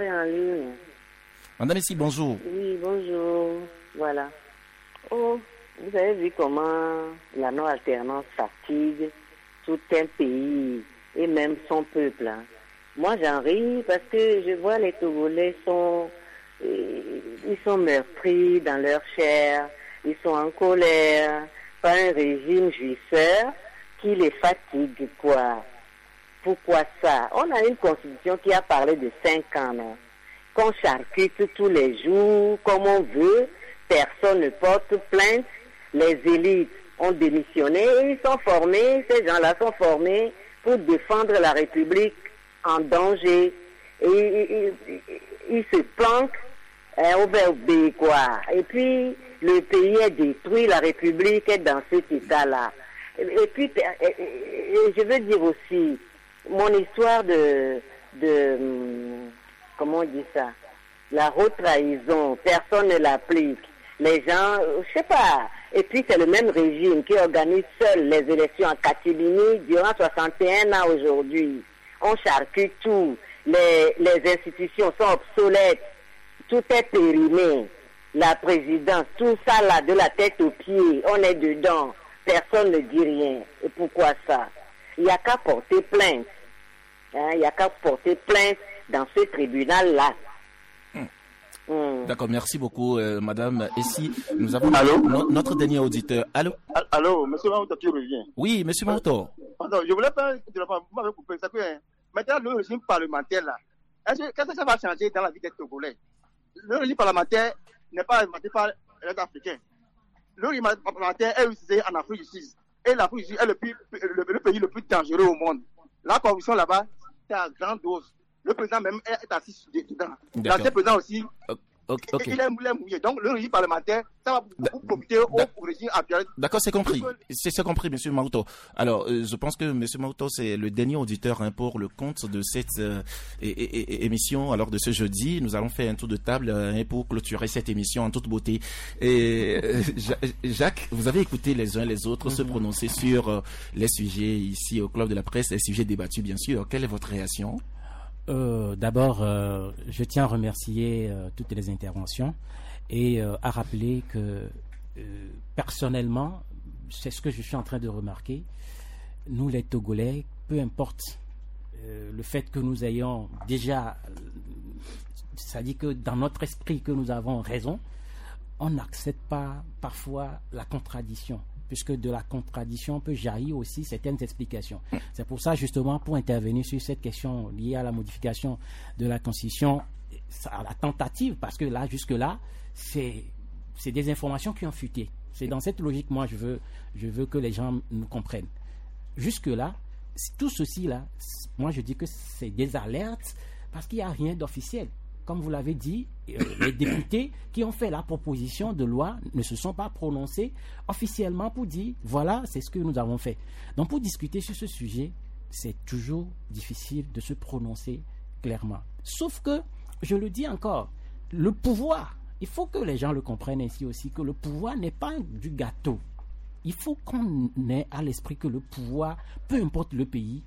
Madame ici, bonjour. Oui, bonjour. Voilà. Oh. Vous avez vu comment la non-alternance fatigue tout un pays et même son peuple. Hein. Moi, j'en ris parce que je vois les Togolais sont, ils sont meurtris dans leur chair, ils sont en colère par un régime jouisseur qui les fatigue, quoi. Pourquoi ça? On a une constitution qui a parlé de cinq ans, non? Qu'on charcute tous les jours, comme on veut, personne ne porte plainte. Les élites ont démissionné et ils sont formés, ces gens-là sont formés pour défendre la République en danger. Et ils se planquent hein, au verbe B, quoi. Et puis, le pays est détruit, la République est dans cet état-là. Et, et puis, et, et, je veux dire aussi, mon histoire de, de, comment on dit ça, la retrahison, personne ne l'applique. Les gens, je sais pas. Et puis c'est le même régime qui organise seul les élections en catimini durant soixante et un ans aujourd'hui. On charcute tout. Les, les institutions sont obsolètes. Tout est périmé. La présidence, tout ça là, de la tête aux pieds, on est dedans. Personne ne dit rien. Et pourquoi ça? Il n'y a qu'à porter plainte. Hein, il n'y a qu'à porter plainte dans ce tribunal-là. Mmh. D'accord, merci beaucoup, euh, madame. Et si nous avons no notre dernier auditeur. Allô? Allô, monsieur Mauto qui revient. Oui, monsieur Mauto. Pardon, je voulais pas de la part, vous m'avez coupé, ça que maintenant le régime parlementaire là, qu'est-ce que ça va changer dans la vie des Togolais? Le régime parlementaire n'est pas inventé par les Africains. Le régime parlementaire est utilisé en Afrique du Sud. Et l'Afrique du Sud est le, plus, le, le pays le plus dangereux au monde. La corruption là-bas, c'est à grande dose. le président même est, est assis dedans. L'ancien président aussi, okay, okay. il, est, il est mouillé. Donc le régime parlementaire, ça va beaucoup profiter au, au régime actuel. D'accord, c'est compris. C'est, c'est compris, M. Maouto. Alors, euh, je pense que M. Maouto, c'est le dernier auditeur hein, pour le compte de cette euh, é- é- émission. Alors, de ce jeudi, nous allons faire un tour de table hein, pour clôturer cette émission en toute beauté. Et euh, Jacques, vous avez écouté les uns les autres mm-hmm. se prononcer sur euh, les sujets ici au Club de la Presse, les sujets débattus, bien sûr. Quelle est votre réaction ? Euh, d'abord, euh, je tiens à remercier euh, toutes les interventions et euh, à rappeler que euh, personnellement, c'est ce que je suis en train de remarquer. Nous, les Togolais, peu importe euh, le fait que nous ayons déjà, ça dit que dans notre esprit que nous avons raison, on n'accepte pas parfois la contradiction, puisque de la contradiction peut jaillir aussi certaines explications. C'est pour ça, justement, pour intervenir sur cette question liée à la modification de la Constitution, à la tentative, parce que là, jusque-là, c'est, c'est des informations qui ont fuité. C'est dans cette logique, moi, je veux, je veux que les gens nous comprennent. Jusque-là, tout ceci-là, moi, je dis que c'est des alertes, parce qu'il n'y a rien d'officiel. Comme vous l'avez dit, euh, les députés qui ont fait la proposition de loi ne se sont pas prononcés officiellement pour dire voilà, c'est ce que nous avons fait. Donc pour discuter sur ce sujet, c'est toujours difficile de se prononcer clairement. Sauf que, je le dis encore, le pouvoir, il faut que les gens le comprennent ainsi aussi, que le pouvoir n'est pas du gâteau. Il faut qu'on ait à l'esprit que le pouvoir, peu importe le pays,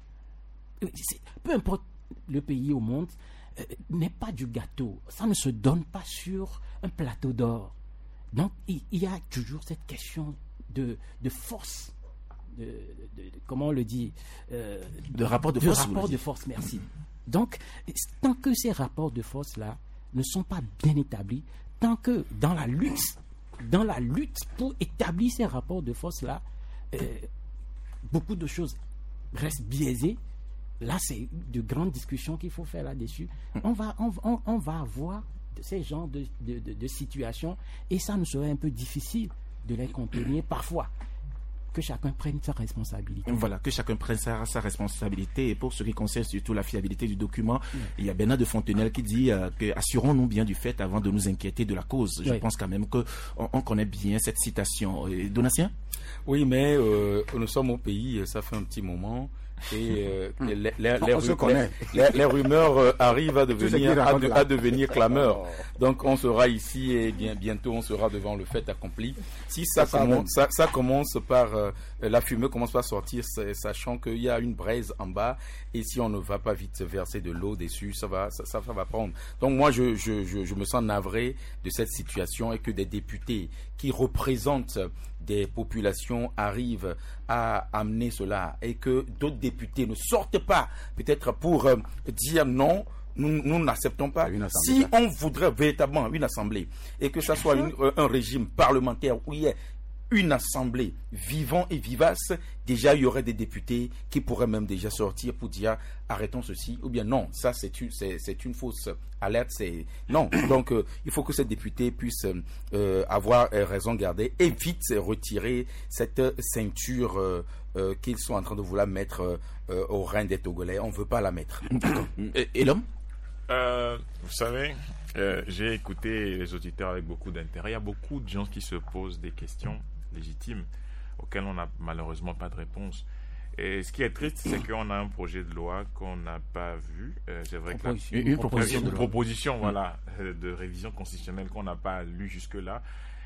peu importe le pays au monde, Euh, n'est pas du gâteau. Ça ne se donne pas sur un plateau d'or. Donc, il, il y a toujours cette question de, de force, de, de, de, comment on le dit euh, De rapport de, de force. rapport de force, merci. Donc, tant que ces rapports de force-là ne sont pas bien établis, tant que dans la lutte, dans la lutte pour établir ces rapports de force-là, euh, beaucoup de choses restent biaisées. Là, c'est de grandes discussions qu'il faut faire là-dessus. On va, on, on, on va avoir ces genres de, de, de, de situations et ça nous serait un peu difficile de les contenir parfois. Que chacun prenne sa responsabilité. Voilà, que chacun prenne sa, sa responsabilité. Et pour ce qui concerne surtout la fiabilité du document, oui. il y a Bernard de Fontenelle qui dit euh, que assurons-nous bien du fait avant de nous inquiéter de la cause. Je oui. pense quand même qu'on on connaît bien cette citation. Et Donatien ? Oui, mais euh, nous sommes au pays, ça fait un petit moment. Et euh, les, les, les, les, les, les, les rumeurs euh, arrivent à devenir, à, de, à devenir clameurs. Donc on sera ici et bien, bientôt on sera devant le fait accompli. Si ça, ça, commence, ça, ça commence par euh, la fumée commence par sortir, sachant qu'il y a une braise en bas et si on ne va pas vite verser de l'eau dessus, ça va, ça, ça va prendre. Donc moi je, je, je, je me sens navré de cette situation et que des députés qui représentent des populations arrivent à amener cela et que d'autres députés ne sortent pas peut-être pour euh, dire non, nous, nous n'acceptons pas. Si on voudrait véritablement une assemblée et que ça soit une, un régime parlementaire où il y a une assemblée vivant et vivace, déjà il y aurait des députés qui pourraient même déjà sortir pour dire arrêtons ceci ou bien non, ça c'est une, c'est, c'est une fausse alerte, c'est non. Donc euh, il faut que ces députés puissent euh, avoir euh, raison gardée et vite retirer cette ceinture euh, euh, qu'ils sont en train de vouloir mettre euh, au rein des Togolais. On ne veut pas la mettre. Et, et l'homme euh, vous savez, euh, j'ai écouté les auditeurs avec beaucoup d'intérêt. Il y a beaucoup de gens qui se posent des questions légitimes auxquelles on n'a malheureusement pas de réponse. Et ce qui est triste, c'est qu'on a un projet de loi qu'on n'a pas vu. Euh, c'est vrai que la, une, une proposition, une de, proposition voilà, de révision constitutionnelle qu'on n'a pas lu jusque-là.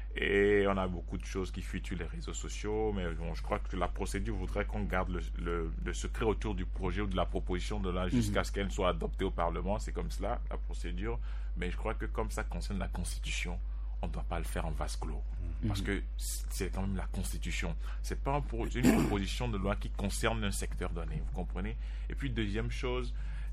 Et on a beaucoup de choses qui fuient sur les réseaux sociaux, mais bon, je crois que la procédure voudrait qu'on garde le, le, le secret autour du projet ou de la proposition de loi jusqu'à ce qu'elle soit adoptée au Parlement. C'est comme cela, la procédure. Mais je crois que comme ça concerne la Constitution, on ne doit pas le faire en vase clos. Parce que c'est quand même la Constitution. C'est pas une proposition de loi qui concerne un secteur donné, vous comprenez? Et puis, deuxième chose,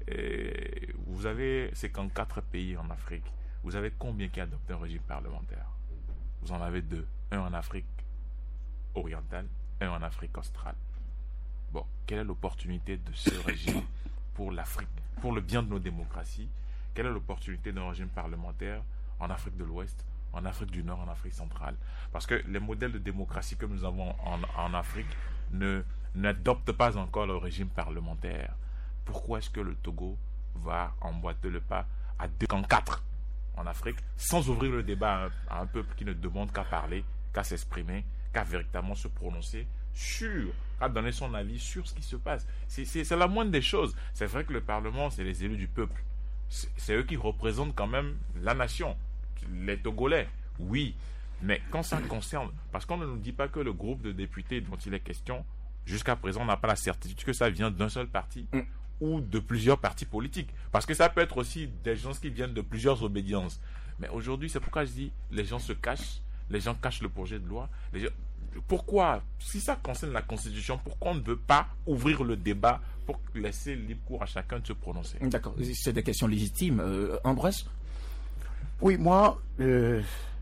eh, vous avez cinquante-quatre pays en Afrique. Vous avez combien qui adoptent un régime parlementaire? Vous en avez deux. Un en Afrique orientale, un en Afrique australe. Bon, quelle est l'opportunité de ce régime pour l'Afrique, pour le bien de nos démocraties? Quelle est l'opportunité d'un régime parlementaire en Afrique de l'Ouest, en Afrique du Nord, en Afrique centrale? Parce que les modèles de démocratie que nous avons en, en Afrique ne, n'adoptent pas encore le régime parlementaire. Pourquoi est-ce que le Togo va emboîter le pas à deux en quatre en Afrique, sans ouvrir le débat à un, à un peuple qui ne demande qu'à parler, qu'à s'exprimer, qu'à véritablement se prononcer sur, qu'à donner son avis sur ce qui se passe. C'est, c'est, c'est la moindre des choses. C'est vrai que le Parlement, c'est les élus du peuple. C'est, c'est eux qui représentent quand même la nation, les Togolais, oui. Mais quand ça concerne, parce qu'on ne nous dit pas que le groupe de députés dont il est question, jusqu'à présent, on n'a pas la certitude que ça vient d'un seul parti mm. ou de plusieurs partis politiques. Parce que ça peut être aussi des gens qui viennent de plusieurs obédiences. Mais aujourd'hui, c'est pourquoi je dis, les gens se cachent, les gens cachent le projet de loi. Les gens... Pourquoi, si ça concerne la Constitution, pourquoi on ne veut pas ouvrir le débat pour laisser libre cours à chacun de se prononcer? D'accord, c'est des questions légitimes. Euh, Ambroise? Oui, moi... Euh...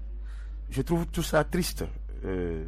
je trouve tout ça triste. Euh,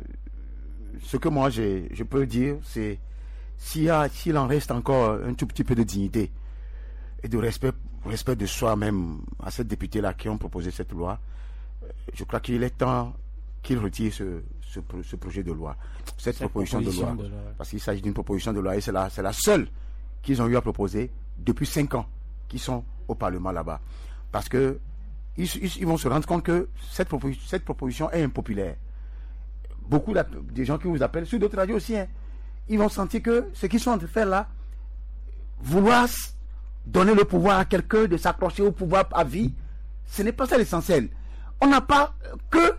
ce que moi j'ai, je peux dire, c'est s'il y a, s'il en reste encore un tout petit peu de dignité et de respect, respect de soi-même à ces députés-là qui ont proposé cette loi, je crois qu'il est temps qu'ils retirent ce, ce, ce projet de loi, cette, cette proposition, proposition de loi. De loi. Parce qu'il s'agit d'une proposition de loi et c'est la, c'est la seule qu'ils ont eu à proposer depuis cinq ans qu'ils sont au Parlement là-bas. Parce que Ils, ils, ils vont se rendre compte que cette proposition, cette proposition est impopulaire. Beaucoup de gens qui vous appellent, sur d'autres radios aussi, hein, ils vont sentir que ce qu'ils sont en train de faire là, vouloir donner le pouvoir à quelqu'un, de s'accrocher au pouvoir à vie, ce n'est pas ça l'essentiel. On n'a pas que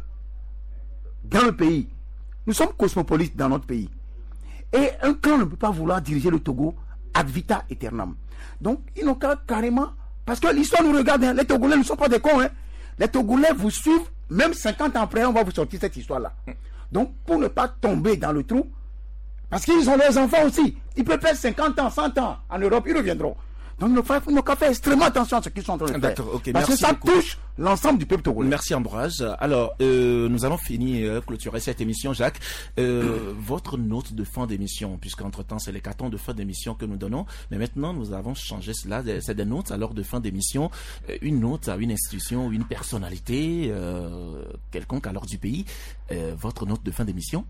dans le pays. Nous sommes cosmopolites dans notre pays. Et un clan ne peut pas vouloir diriger le Togo ad vita aeternam. Donc, ils n'ont qu'à carrément... Parce que l'histoire nous regarde, hein. Les Togolais ne sont pas des cons. Hein. Les Togolais vous suivent, même cinquante ans après, on va vous sortir cette histoire-là. Donc, pour ne pas tomber dans le trou, parce qu'ils ont leurs enfants aussi, ils peuvent faire cinquante ans, cent ans en Europe, ils reviendront. Donc, il faut faire extrêmement attention à ce qu'ils sont en train de faire. D'accord, ok, parce merci que ça beaucoup. touche l'ensemble du peuple togolais. Merci Ambroise. Alors, euh, nous allons finir, euh, clôturer cette émission, Jacques. Euh, votre note de fin d'émission, puisqu'entre-temps, c'est les cartons de fin d'émission que nous donnons, mais maintenant, nous avons changé cela. C'est des notes alors de fin d'émission. Euh, une note à une institution, une personnalité euh, quelconque alors du pays. Euh, votre note de fin d'émission?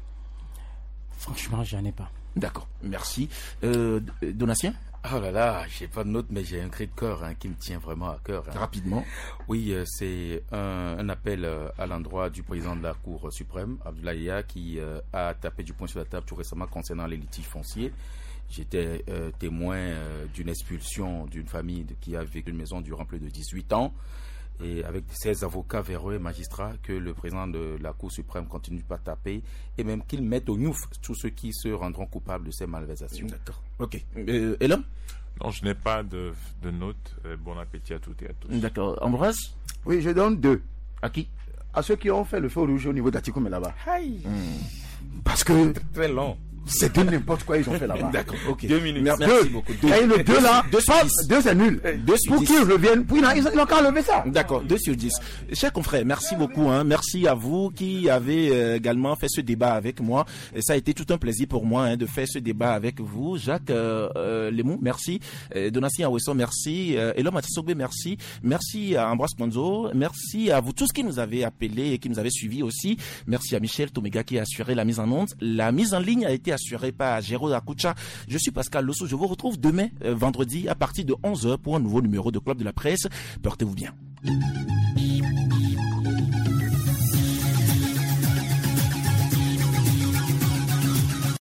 Franchement, j'en ai pas. D'accord, merci. Euh, Donatien? Oh là là, j'ai pas de note, mais j'ai un cri de cœur hein, qui me tient vraiment à cœur. Hein. Rapidement. Oui, euh, c'est un, un appel euh, à l'endroit du président de la Cour suprême, Abdoulaye Yahya, qui euh, a tapé du poing sur la table tout récemment concernant les litiges fonciers. J'étais euh, témoin euh, d'une expulsion d'une famille de, qui a vécu une maison durant plus de dix-huit ans. Et avec ses avocats véreux et magistrats, que le président de la Cour suprême continue pas à taper, et même qu'il mette au gnouf tous ceux qui se rendront coupables de ces malversations. D'accord. Ok. Euh, et là? Non, je n'ai pas de, de notes. Euh, bon appétit à toutes et à tous. D'accord. Ambroise? Oui, je donne deux. À qui? À ceux qui ont fait le feu rouge au niveau d'Atikoum là-bas. Aïe. Mmh. Parce que... Très long. C'est de n'importe quoi ils ont fait là-bas. D'accord, ok. Deux minutes. Merci, deux. beaucoup. Deux. Et le deux là, deux, deux, deux c'est nul. Deux pour qu'ils reviennent, pour, ils n'ont qu'à lever ça. D'accord, deux sur dix. Chers confrères, merci beaucoup. Hein. Merci à vous qui avez euh, également fait ce débat avec moi. Et ça a été tout un plaisir pour moi hein, de faire ce débat avec vous. Jacques euh, euh, Lemou, merci. Euh, Donatien Awesso, merci. Euh, Elom Matisogbe, merci. Merci à Ambroise Ponzo. Merci à vous tous qui nous avez appelés et qui nous avez suivis aussi. Merci à Michel Tomega qui a assuré la mise en onde. La mise en ligne a été assurée par Géraud Akoucha. Je suis Pascal Losso. Je vous retrouve demain, euh, vendredi, à partir de onze heures pour un nouveau numéro de Club de la Presse. Portez-vous bien.